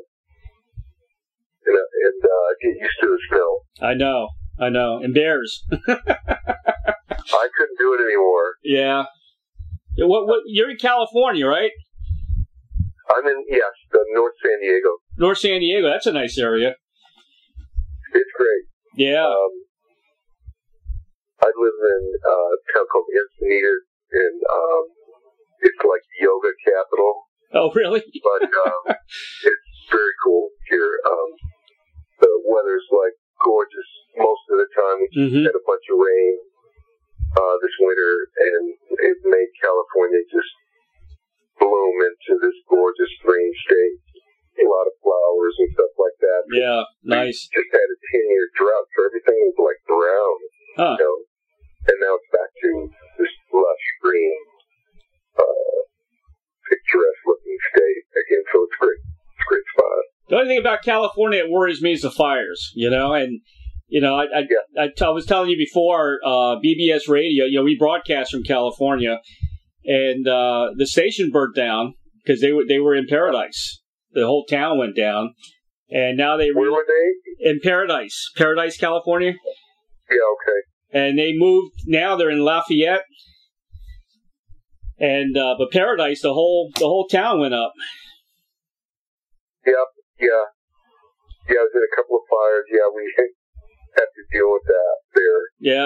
And get used to the smell. I know. And bears. I couldn't do it anymore. Yeah. What? You're in California, right? I'm in North San Diego. North San Diego. That's a nice area. It's great. Yeah. I live in a town called Encinitas, and it's like yoga capital. Oh, really? But it's very cool here. The weather's like gorgeous most of the time. We had a bunch of rain this winter, and it made California just bloom into this gorgeous green state. A lot of flowers and stuff like that. Yeah, nice. We just had a 10-year drought, so everything was like brown. You know? And now it's back to this lush green, picturesque looking state again. So it's great. It's a great spot. The only thing about California that worries me is the fires, you know, and you know, I was telling you before, BBS Radio, you know, we broadcast from California, and the station burnt down because they were in Paradise. The whole town went down, and now where were they? In Paradise, California. Yeah, okay. And they moved. Now they're in Lafayette, and but Paradise, the whole town went up. Yep. Yeah. I was in a couple of fires. Yeah, we had to deal with that there. Yeah.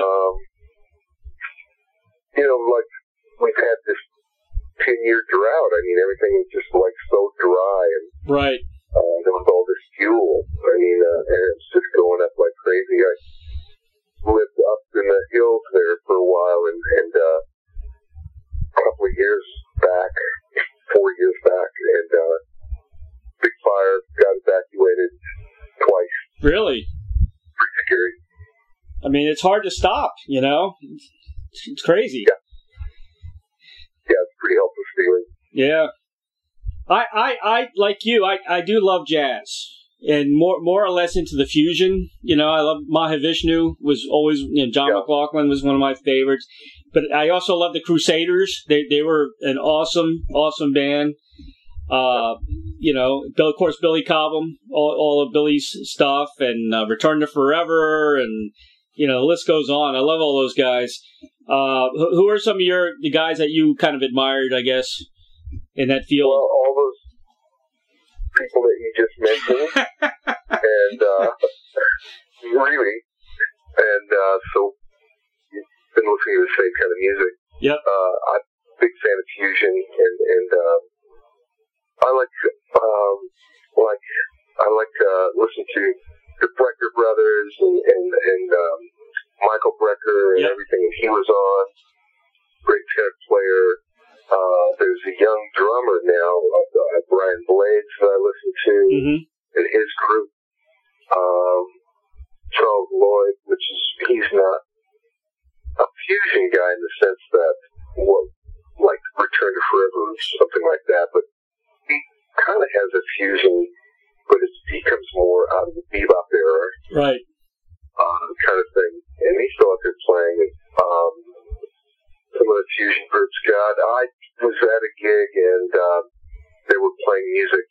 You know, like we've had this 10-year drought. I mean, everything was just like so dry, and right. There was all this fuel. I mean, and it's just going up like crazy. I lived up in the hills there for a while, and a couple of years back, 4 years back, and big fire, got evacuated twice. Really? Pretty scary. I mean, it's hard to stop, you know? It's crazy. Yeah, it's a pretty helpless feeling. Yeah. I like you, I do love jazz. and more or less into the fusion. You know, I love Mahavishnu was always, John McLaughlin was one of my favorites. But I also love the Crusaders. They were an awesome band. Of course, Billy Cobham, all of Billy's stuff, and Return to Forever, and the list goes on. I love all those guys. Who are some of the guys that you kind of admired, I guess, in that field? Well, all those people that you just mentioned, and really, and so you've been listening to the same kind of music. Yep. I'm a big fan of fusion, and I like listen to the Brecker brothers and Michael Brecker and everything that he was on. Great tenor player. There's a young drummer now, Brian Blades, that I listen to, and his group. Charles Lloyd, he's not a fusion guy in the sense that, like Return to Forever or something like that, but he kind of has a fusion, but he comes more out of the bebop era. Right. Kind of thing. And he's still out there playing. Some of the fusion groups, I was at a gig and they were playing music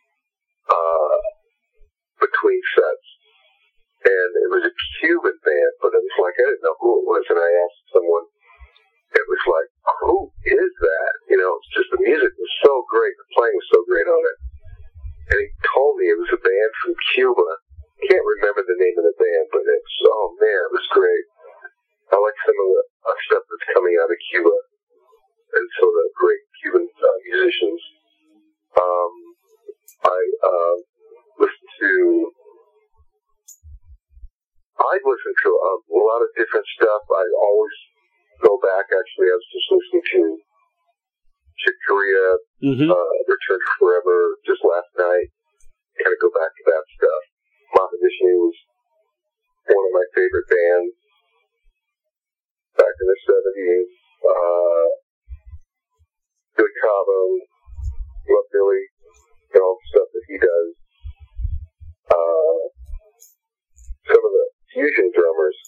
between sets. And it was a Cuban band, but it was like, I didn't know who it was, and I asked someone, it was like, who is that? It's just the music was so great, the playing was so great on it. And he told me it was a band from Cuba. I can't remember the name of the band, but it was great. I like some of the stuff that's coming out of Cuba, and so the great Cuban musicians. I listen to a lot of different stuff. I always go back. Actually, I was just listening to Chick Corea, Return to Forever, just last night. Kind of go back to that stuff. Mahavishnu was one of my favorite bands back in the 70s. Billy Cobham, love Billy, and all the stuff that he does. Some of the fusion drummers,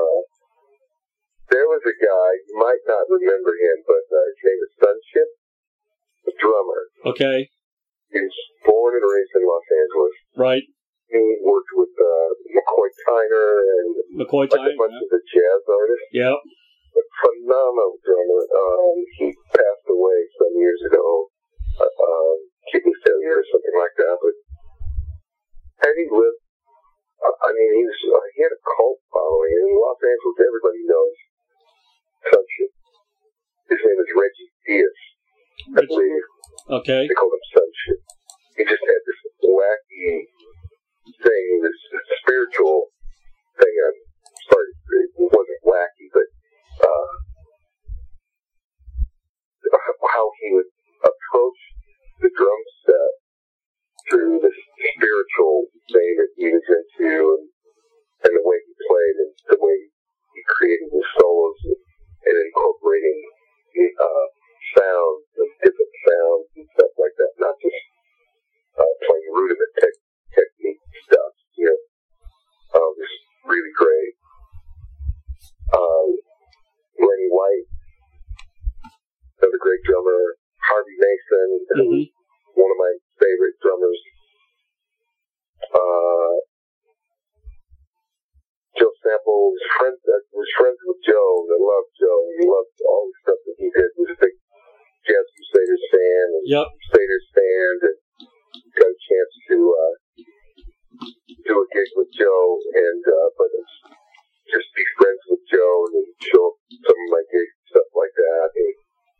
there was a guy, you might not remember him, but his name is Sunship, the drummer. Okay. He was born and raised in Los Angeles. Right. He worked with McCoy Tyner and a bunch of the jazz artists. Yep. A phenomenal drummer. He passed away some years ago, kidney failure or something like that. But had he lived, he had a cult following in Los Angeles. Everybody knows Sunship. His name is Reggie Diaz, I believe. Okay. They called him Sunship. He just had this wacky thing, this spiritual thing. I'm sorry, it wasn't wacky, but how he would approach the drum set through this spiritual thing that he was into, and the way he played, and the way he created his solos, and incorporating sounds, and different sounds and stuff like that, not just playing rudiment technique stuff. It was really great. Lenny White, another great drummer. Harvey Mason, one of my favorite drummers. Joe Sample was friends with Joe. I loved Joe. He loved all the stuff that he did. He was a big Jazz Crusaders fan and Crusaders fan, and got a chance to do a gig with Joe, and but just be friends with Joe and show up some of my gigs and stuff like that. And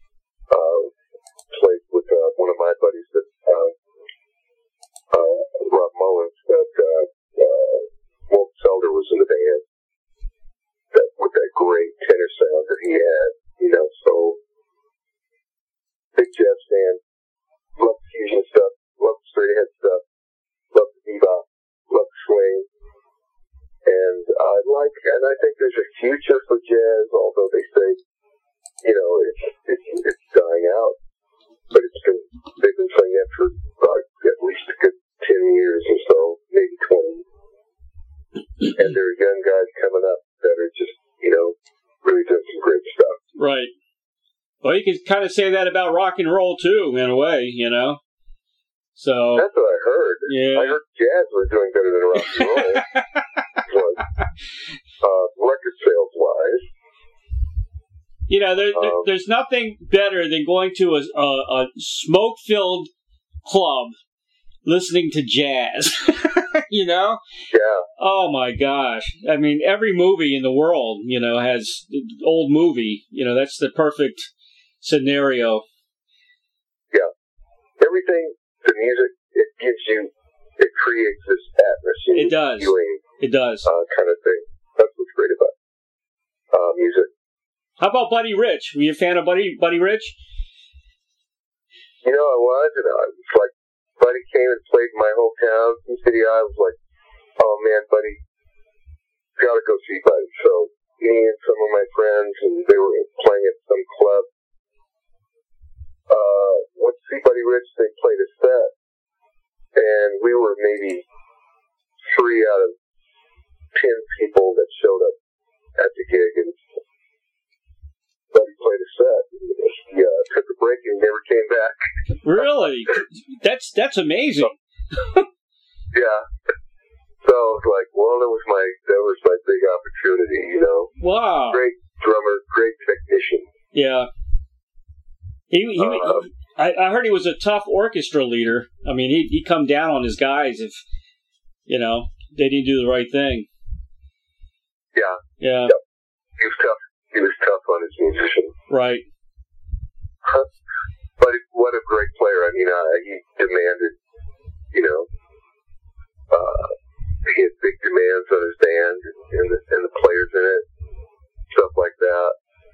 played with one of my buddies that Rob Mullins, that Walt Zelder was in the band, with that great tenor sound that he had, so big jazz fan, love the fusion stuff, love the straight ahead stuff, love the bebop, love the swing, and I think there's a future for jazz, although they say, it's dying out, but they've been saying that for at least a good 10 years or so, maybe Right. Well, you could kind of say that about rock and roll too, in a way, you know. So that's what I heard. Yeah. I heard jazz was doing better than rock and roll. Record sales wise. You know, there's nothing better than going to a smoke-filled club listening to jazz. You know? Yeah. Oh my gosh. I mean, every movie in the world, you know, has old movie. You know, that's the perfect scenario. Yeah. Everything, the music, it creates this atmosphere. It does. Feeling, it does. Kind of thing. That's what's great about music. How about Buddy Rich? Were you a fan of Buddy Rich? You know, I was, and it's like, Buddy came and played in my hometown, Sioux City. I was like, oh man, Buddy, gotta go see Buddy. So me and some of my friends, and they were playing at some club. Went to see Buddy Rich. They played a set, and we were maybe 3 out of 10 people that showed up at the gig, and Buddy played a set. He took a break and never came back. Really? That's amazing. Yeah. So I was like, well, that was my big opportunity, you know. Wow. Great drummer, great technician. Yeah. I heard he was a tough orchestra leader. I mean, he'd come down on his guys if, you know, they didn't do the right thing. Yeah. Yeah. Yep. He was tough on his musicians. Right. But what a great player. I mean, he demanded, you know, he had big demands on his band and the players in it, stuff like that.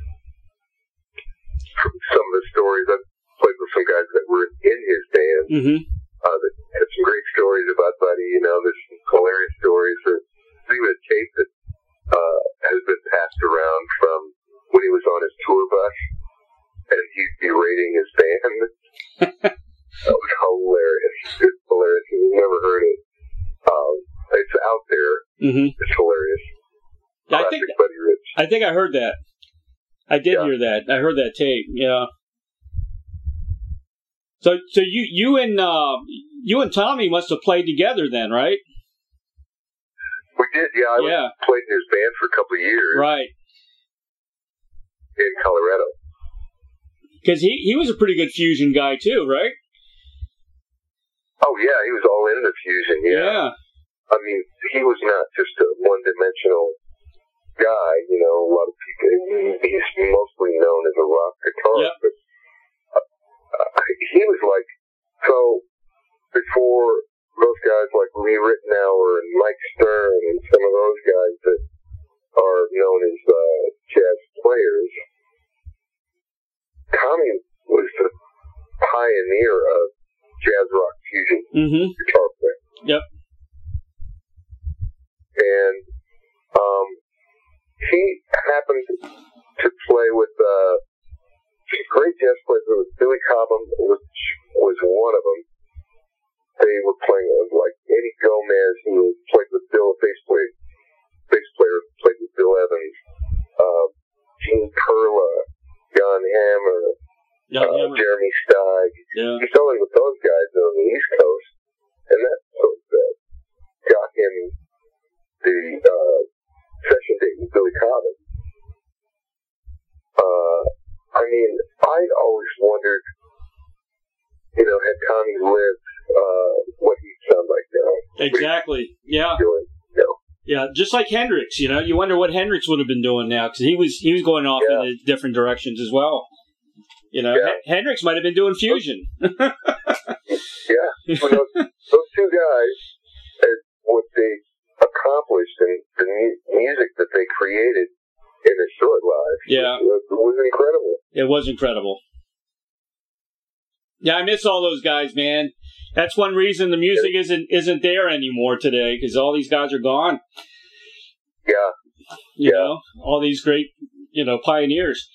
Some of the stories, I've played with some guys that were in his band that had some great stories about Buddy. You know, there's some hilarious stories. There's even a tape that has been passed around from when he was on his tour bus, and he'd be rating his band. That was hilarious. It's hilarious. You've never heard it. It's out there. It's hilarious. Yeah, Buddy Rich. I think I heard that. I did hear that. I heard that tape. Yeah. So you and Tommy must have played together then, right? We did. Yeah. I played in his band for a couple of years. Right. In Colorado. Because he was a pretty good fusion guy too, right? Oh yeah, he was all into fusion. Yeah. I mean, he was not just a one-dimensional guy. You know, a lot of people. He's mostly known as a rock guitarist, but he was like, so before those guys like Lee Ritenour and Mike Stern and some of those guys that are known as jazz players, Tommy was the pioneer of jazz rock fusion guitar playing. Yep. And he happened to play with great jazz players. There was Billy Cobham, which was one of them. They were playing like Eddie Gomez, who played with Bill, bass player, played with Bill Evans, Gene Perla, Jan Hammer, Jeremy Steig. Yeah. He's going with those guys on the East Coast, and that got him the session date with Billy Cobham. I mean, I'd always wondered, you know, had Tommy lived, what he'd sound like now. Exactly. Yeah. Doing, you know. Yeah, just like Hendrix, you know, you wonder what Hendrix would have been doing now, because he was going off in different directions as well. You know, Hendrix might have been doing fusion. Yeah, but those two guys, what they accomplished and the music that they created in a short life, was incredible. It was incredible. Yeah, I miss all those guys, man. That's one reason the music isn't there anymore today, because all these guys are gone. Yeah. You know, all these great, you know, pioneers.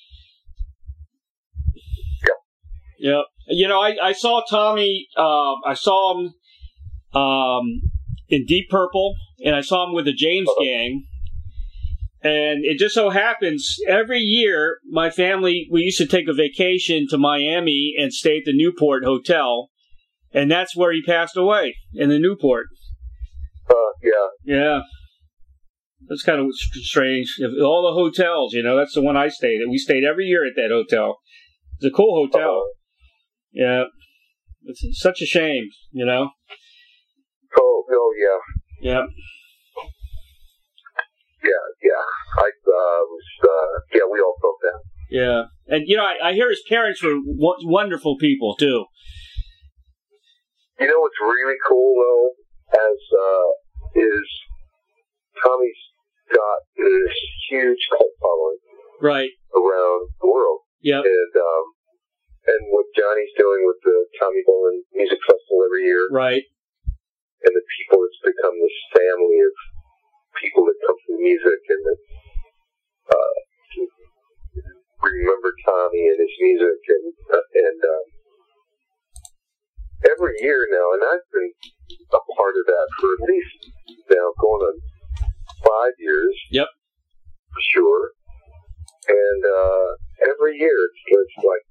Yeah. You know, I saw Tommy, I saw him in Deep Purple, and I saw him with the James Gang. And it just so happens every year, my family, we used to take a vacation to Miami and stay at the Newport Hotel. And that's where he passed away, in the Newport. Yeah. Yeah. That's kind of strange. All the hotels, that's the one I stayed at. We stayed every year at that hotel. It's a cool hotel. Yeah. It's such a shame, Oh, yeah. Yeah. Yeah. We all felt that. Yeah. And, I hear his parents were wonderful people, too. You know what's really cool, though, is Tommy's got this huge cult following. Right. Around the world. Yep. And what Johnny's doing with the Tommy Bolin Music Festival every year. Right. And the people, it's become this family of people that come from music and that remember Tommy and his music and every year now, and I've been a part of that for at least now going on 5 years. Yep. For sure. And every year it's like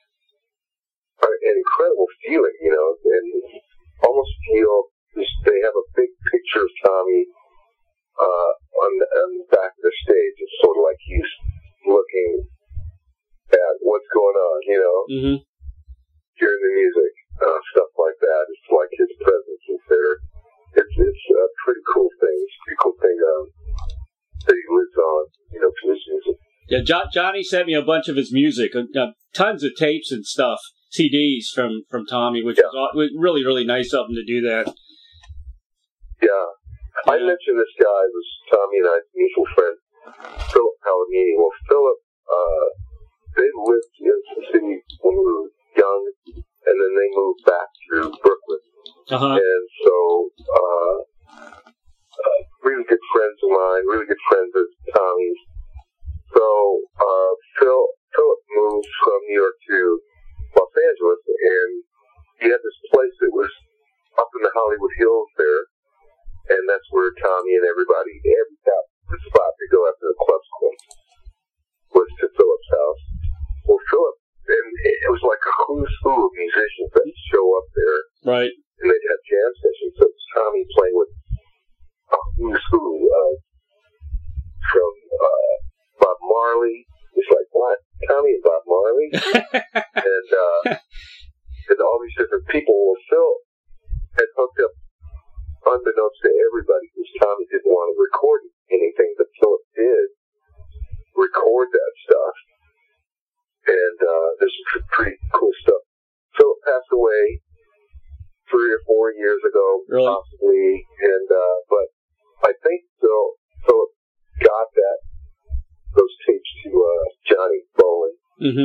an incredible feeling, and almost feel they have a big picture of Tommy on the back of the stage. It's sort of like he's looking at what's going on, Mm-hmm. Hearing the music, stuff like that. It's like his presence is there. It's a pretty cool thing. It's a pretty cool thing that he lives on, to his music. Yeah, Johnny sent me a bunch of his music, tons of tapes and stuff, CDs from Tommy, which was really, really nice of him to do that. Yeah. I mentioned this guy, it was Tommy and I's mutual friend, Philip Palomini. Well, Philip, they lived in the city when we were young, and then they moved back to Brooklyn. Uh-huh. And so, really good friends of mine, really good friends of Tommy's. So, Philip moved from New York to Los Angeles, and he had this place that was up in the Hollywood Hills there, and that's where Tommy and everybody, the spot to go after the clubs was to Philip's house. Well, Philip, and it was like a who's who of musicians that would show up there. Right. And they'd have jam sessions. So it's Tommy playing with a who's who from Bob Marley. It's like, what? Tommy and Bob Marley? and all these different people. Well, Phil had hooked up, unbeknownst to everybody, because Tommy didn't want to record anything, but Philip did record that stuff. And there's some pretty cool stuff. Philip passed away 3 or 4 years ago, really? Possibly. And but I think Philip got those tapes to Johnny Bolin. Mm-hmm.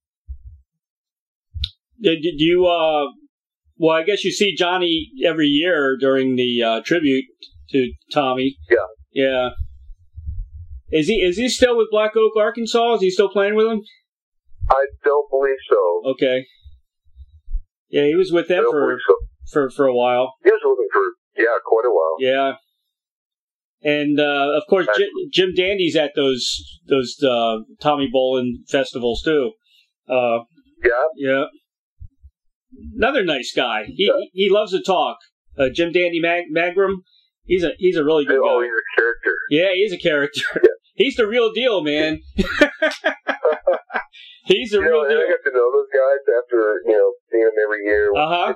Did you? Well, I guess you see Johnny every year during the tribute to Tommy. Yeah. Yeah. Is he still with Black Oak, Arkansas? Is he still playing with them? I don't believe so. Okay. Yeah, he was with them for a while. He was with them for quite a while. Yeah. And of course, Jim Dandy's at those Tommy Bolin festivals too. Yeah. Another nice guy. He loves to talk. Jim Dandy Magram. He's a really good guy. Oh, he's a character. Yeah, he's a character. Yeah. He's the real deal, man. He's the real deal. I got to know those guys after seeing them every year. Uh-huh.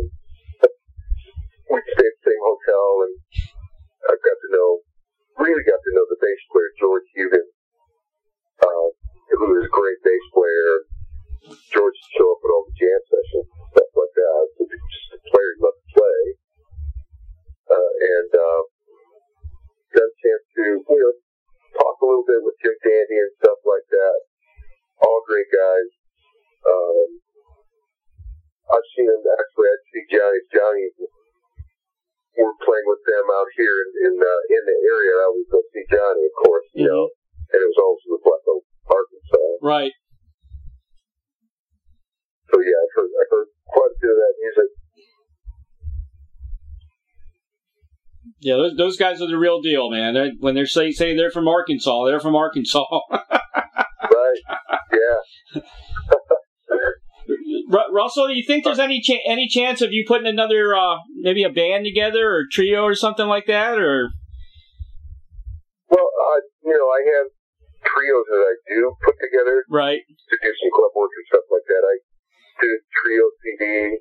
We stayed at the same hotel, and I really got to know the bass player George Hugan, who was a great bass player. George would show up at all the jam sessions, stuff like that. Just a player he loved to play. And got a chance to talk a little bit with Jim Dandy and stuff like that. All great guys. I've seen him, actually, I'd see Johnny, we're playing with them out here in the area. I always go see Johnny, of course, and it was always with Black Oak, Arkansas. Right. So yeah, I heard quite a bit of that music. Yeah, those guys are the real deal, man. When they're saying they're from Arkansas, they're from Arkansas. Right. Yeah. Russell, do you think there's any chance of you putting another maybe a band together or trio or something like that, or? Well, I have trios that I do put together, right, to do some club work and stuff like that. I did a trio CD.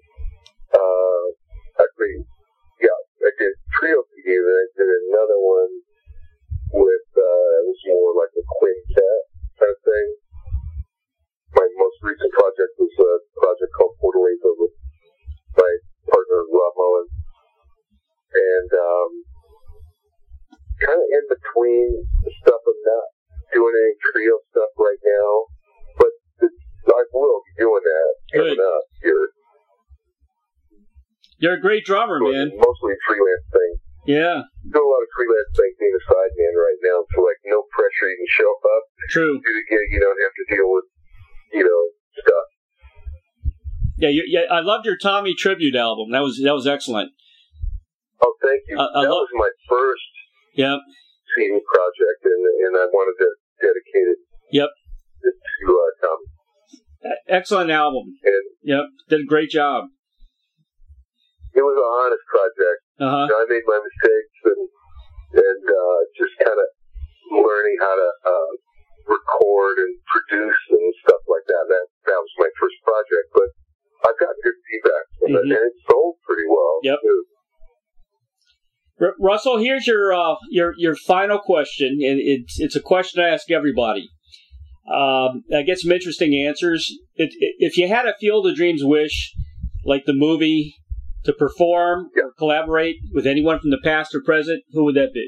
I did trio CD, and then I did another one with it was more like a quintet kind of thing. My most recent project was a project called Fortaleza with my partner Rob Mullen, and kind of in between the stuff. I'm not doing any trio stuff right now, but I will be doing that coming up here. You're a great drummer, man. Mostly freelance thing. Yeah. Do a lot of freelance things being a sideman right now, so like no pressure. You can show up, true, do the gig. You don't have to deal with stuff. Yeah. I loved your Tommy tribute album. That was excellent. Oh, thank you. That was my first CD project, and I wanted to dedicate it. Yep. To Tommy. Excellent album. And did a great job. It was an honest project. Uh-huh. I made my mistakes and just kind of learning how to record and produce and stuff like that. That was my first project, but I've gotten good feedback from it, and it sold pretty well. Yep. Russell, here's your final question, and it's a question I ask everybody. I get some interesting answers. If you had a Field of Dreams wish, like the movie, to perform or collaborate with anyone from the past or present, who would that be?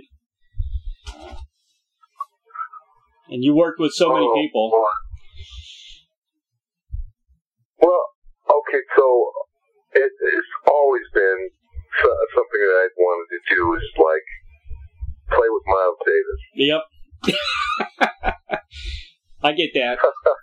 And you worked with so many people. Well, okay, so it's always been something that I've wanted to do is like play with Miles Davis. Yep. I get that.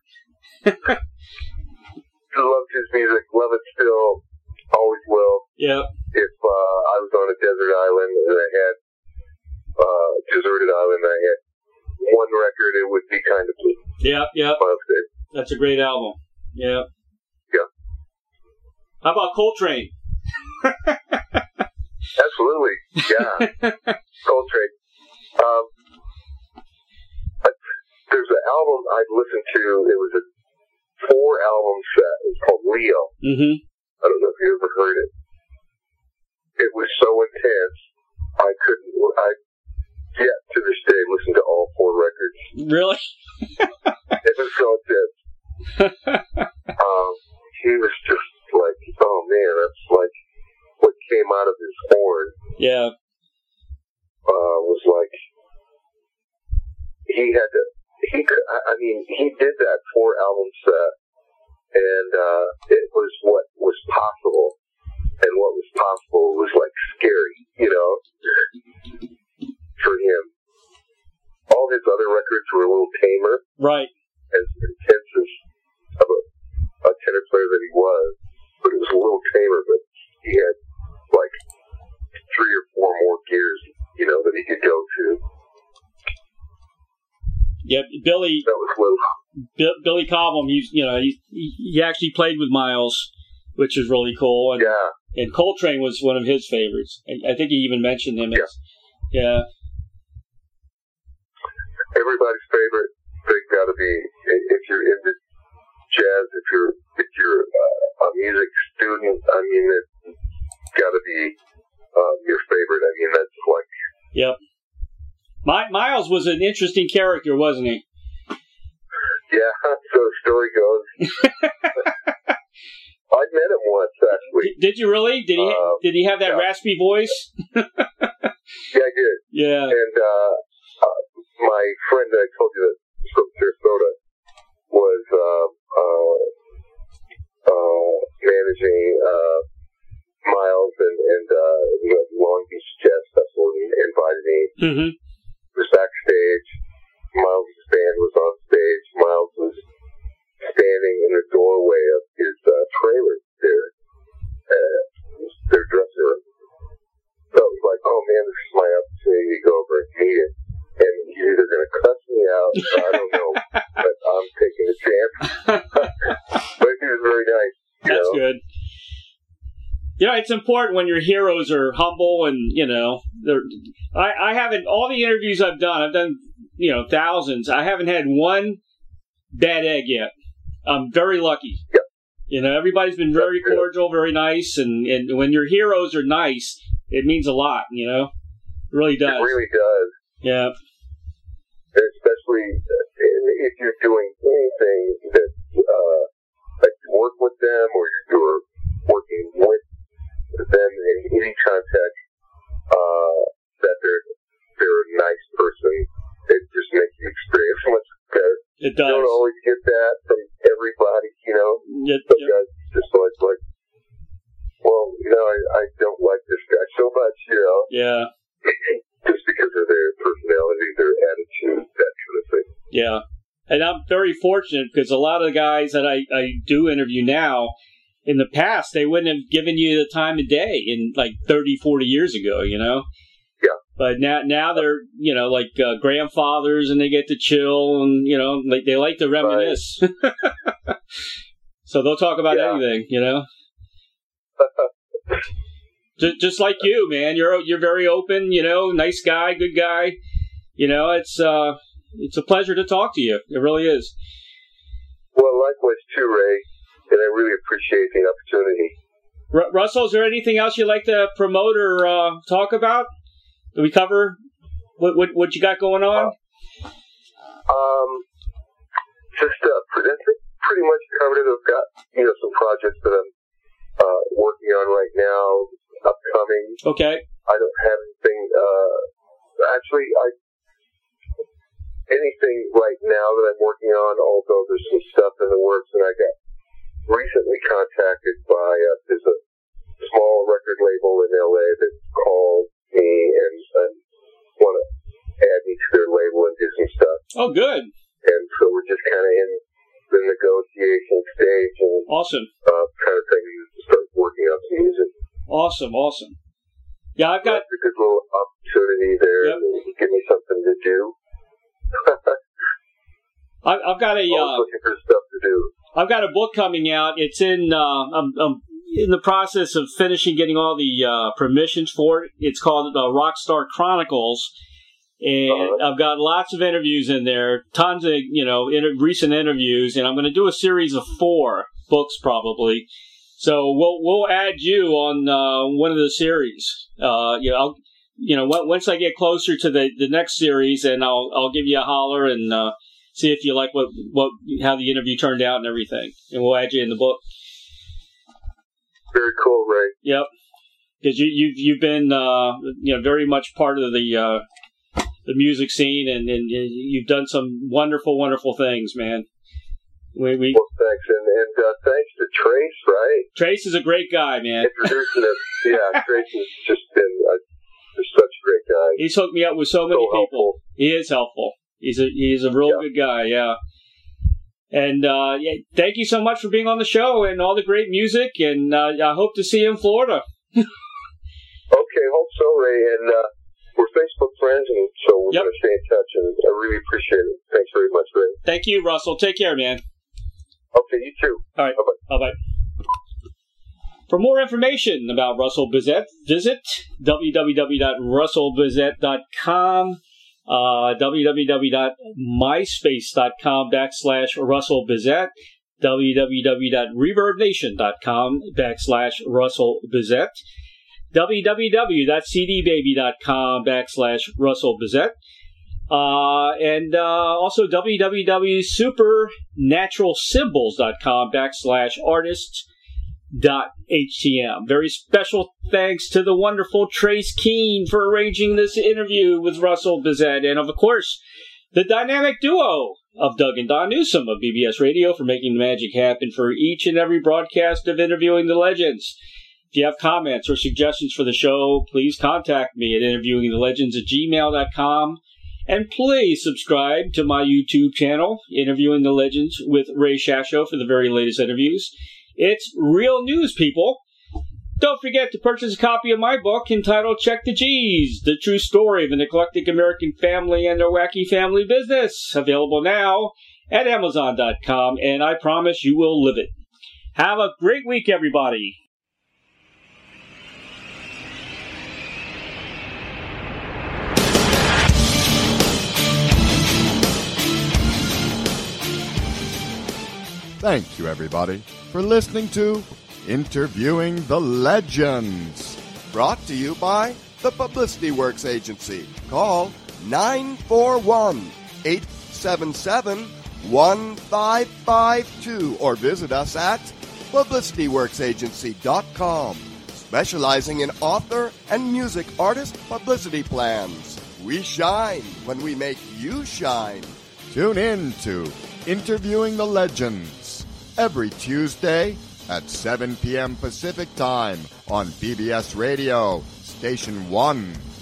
Loved his music, love it still, always will. Yeah. If I was on a desert island and I had deserted island, and I had one record, it would be Kind of Blue. Yeah. Miles Davis. That's a great album. Yeah. Yeah. How about Coltrane? Absolutely. Yeah. Coltrane. There's an album I'd listened to. It was a 4-album set. It was called Leo. Mm-hmm. I don't know if you ever heard it. It was so intense. I yet to this day listen to all 4 records. Really? It was so intense. He was just like, oh man, that's like what came out of his horn. Yeah. Was like he did that 4-album set, and it was what was possible, and what was possible was like scary, for him. All his other records were a little tamer, right? As intense as of a tenor player that he was, but it was a little tamer. But he had like 3 or 4 more gears, that he could go to. Yeah, Billy. That was little. Billy Cobham. He actually played with Miles, which is really cool. And, and Coltrane was one of his favorites. I think he even mentioned him. Yeah. Everybody's favorite. They've got to be, if you're into jazz, if you're a music student. I mean, it's got to be your favorite. I mean, that's like. Yep. Miles was an interesting character, wasn't he? Yeah, so the story goes. I met him once, actually. Did you really? Did he have that raspy voice? Yeah, I did. Yeah. And my friend that I told you that was from Sarasota was managing Miles and Long Beach Jazz Festival, and invited me. Mm-hmm. Was backstage. Miles' band was on stage. Miles was standing in the doorway of his trailer there, their dressing room. So it was like, oh man, this is my I don't know, but I'm taking a chance. But he was very nice. That's good. You know, it's important when your heroes are humble and, you know, I haven't, all the interviews I've done, you know, thousands. I haven't had one bad egg yet. I'm very lucky. Yep. You know, everybody's been very cordial, very nice. And when your heroes are nice, it means a lot, you know? It really does. It really does. Yeah. Especially if you're doing anything that, like you work with them or you're working with them in any context, that they're a nice person. It just makes the experience much better. It does. You don't always get that from everybody, you know. Some guys just like, well, you know, I don't like this guy so much, you know. Yeah. Just because of their personality, their attitude, that kind of thing. Yeah. And I'm very fortunate because a lot of the guys that I do interview now, in the past, they wouldn't have given you the time of day in like 30, 40 years ago, you know? Yeah. But now they're, you know, like grandfathers and they get to chill and, you know, like they like to reminisce. Right. So they'll talk about anything, you know? Just like you, man. You're very open, you know, nice guy, good guy. You know, it's a pleasure to talk to you. It really is. Well, likewise too, Ray. And I really appreciate the opportunity. Russell, is there anything else you'd like to promote or talk about? Did we cover what you got going on? Just pretty much covered it. I've got, you know, some projects that I'm working on right now, upcoming. Okay. I don't have anything. Actually, anything right now that I'm working on, although there's some stuff in the works, and I got recently contacted by there's a small record label in LA that called me and want to add me to their label and do some stuff. Oh, good. And so we're just kind of in the negotiation stage and awesome. Kind of thing to start working on some music. Awesome. Yeah, I've got a good little opportunity there. Yep. And give me something to do. I've got looking for stuff to do. I've got a book coming out. It's in. I'm in the process of getting all the permissions for it. It's called Rockstar Chronicles, and I've got lots of interviews in there, tons of recent interviews, and I'm going to do a series of 4 books probably. So we'll add you on one of the series. Once I get closer to the next series, and I'll give you a holler and see if you like how the interview turned out and everything, and we'll add you in the book. Very cool, Ray. Yep, because you've been very much part of the music scene, and you've done some wonderful things, man. Well, thanks, and thanks to Trace, right? Trace is a great guy, man. Introducing us, yeah. Trace has just been such a great guy. He's hooked me up with so many people. He is helpful. He's a real good guy, yeah. And thank you so much for being on the show and all the great music. And I hope to see you in Florida. Okay, hope so, Ray. And we're Facebook friends, and so we're going to stay in touch. And I really appreciate it. Thanks very much, Ray. Thank you, Russell. Take care, man. Okay, you too. All right. Bye-bye. Bye-bye. For more information about Russell Bizet, visit www.russellbizet.com, www.myspace.com/Russell Bizet, www.reverbnation.com/Russell Bizet, www.cdbaby.com/Russell Bizet, and also www.supernaturalsymbols.com/artists.htm. Very special thanks to the wonderful Trace Keane for arranging this interview with Russell Bizet, and of course, the dynamic duo of Doug and Don Newsom of BBS Radio for making the magic happen for each and every broadcast of Interviewing the Legends. If you have comments or suggestions for the show, please contact me at interviewingthelegends@gmail.com. And please subscribe to my YouTube channel, Interviewing the Legends with Ray Shasho, for the very latest interviews. It's real news, people. Don't forget to purchase a copy of my book entitled Check the G's, The True Story of an Eclectic American Family and Their Wacky Family Business. Available now at Amazon.com, and I promise you will live it. Have a great week, everybody. Thank you, everybody, for listening to Interviewing the Legends. Brought to you by the Publicity Works Agency. Call 941-877-1552 or visit us at publicityworksagency.com, specializing in author and music artist publicity plans. We shine when we make you shine. Tune in to Interviewing the Legends every Tuesday at 7 p.m. Pacific Time on PBS Radio, Station 1.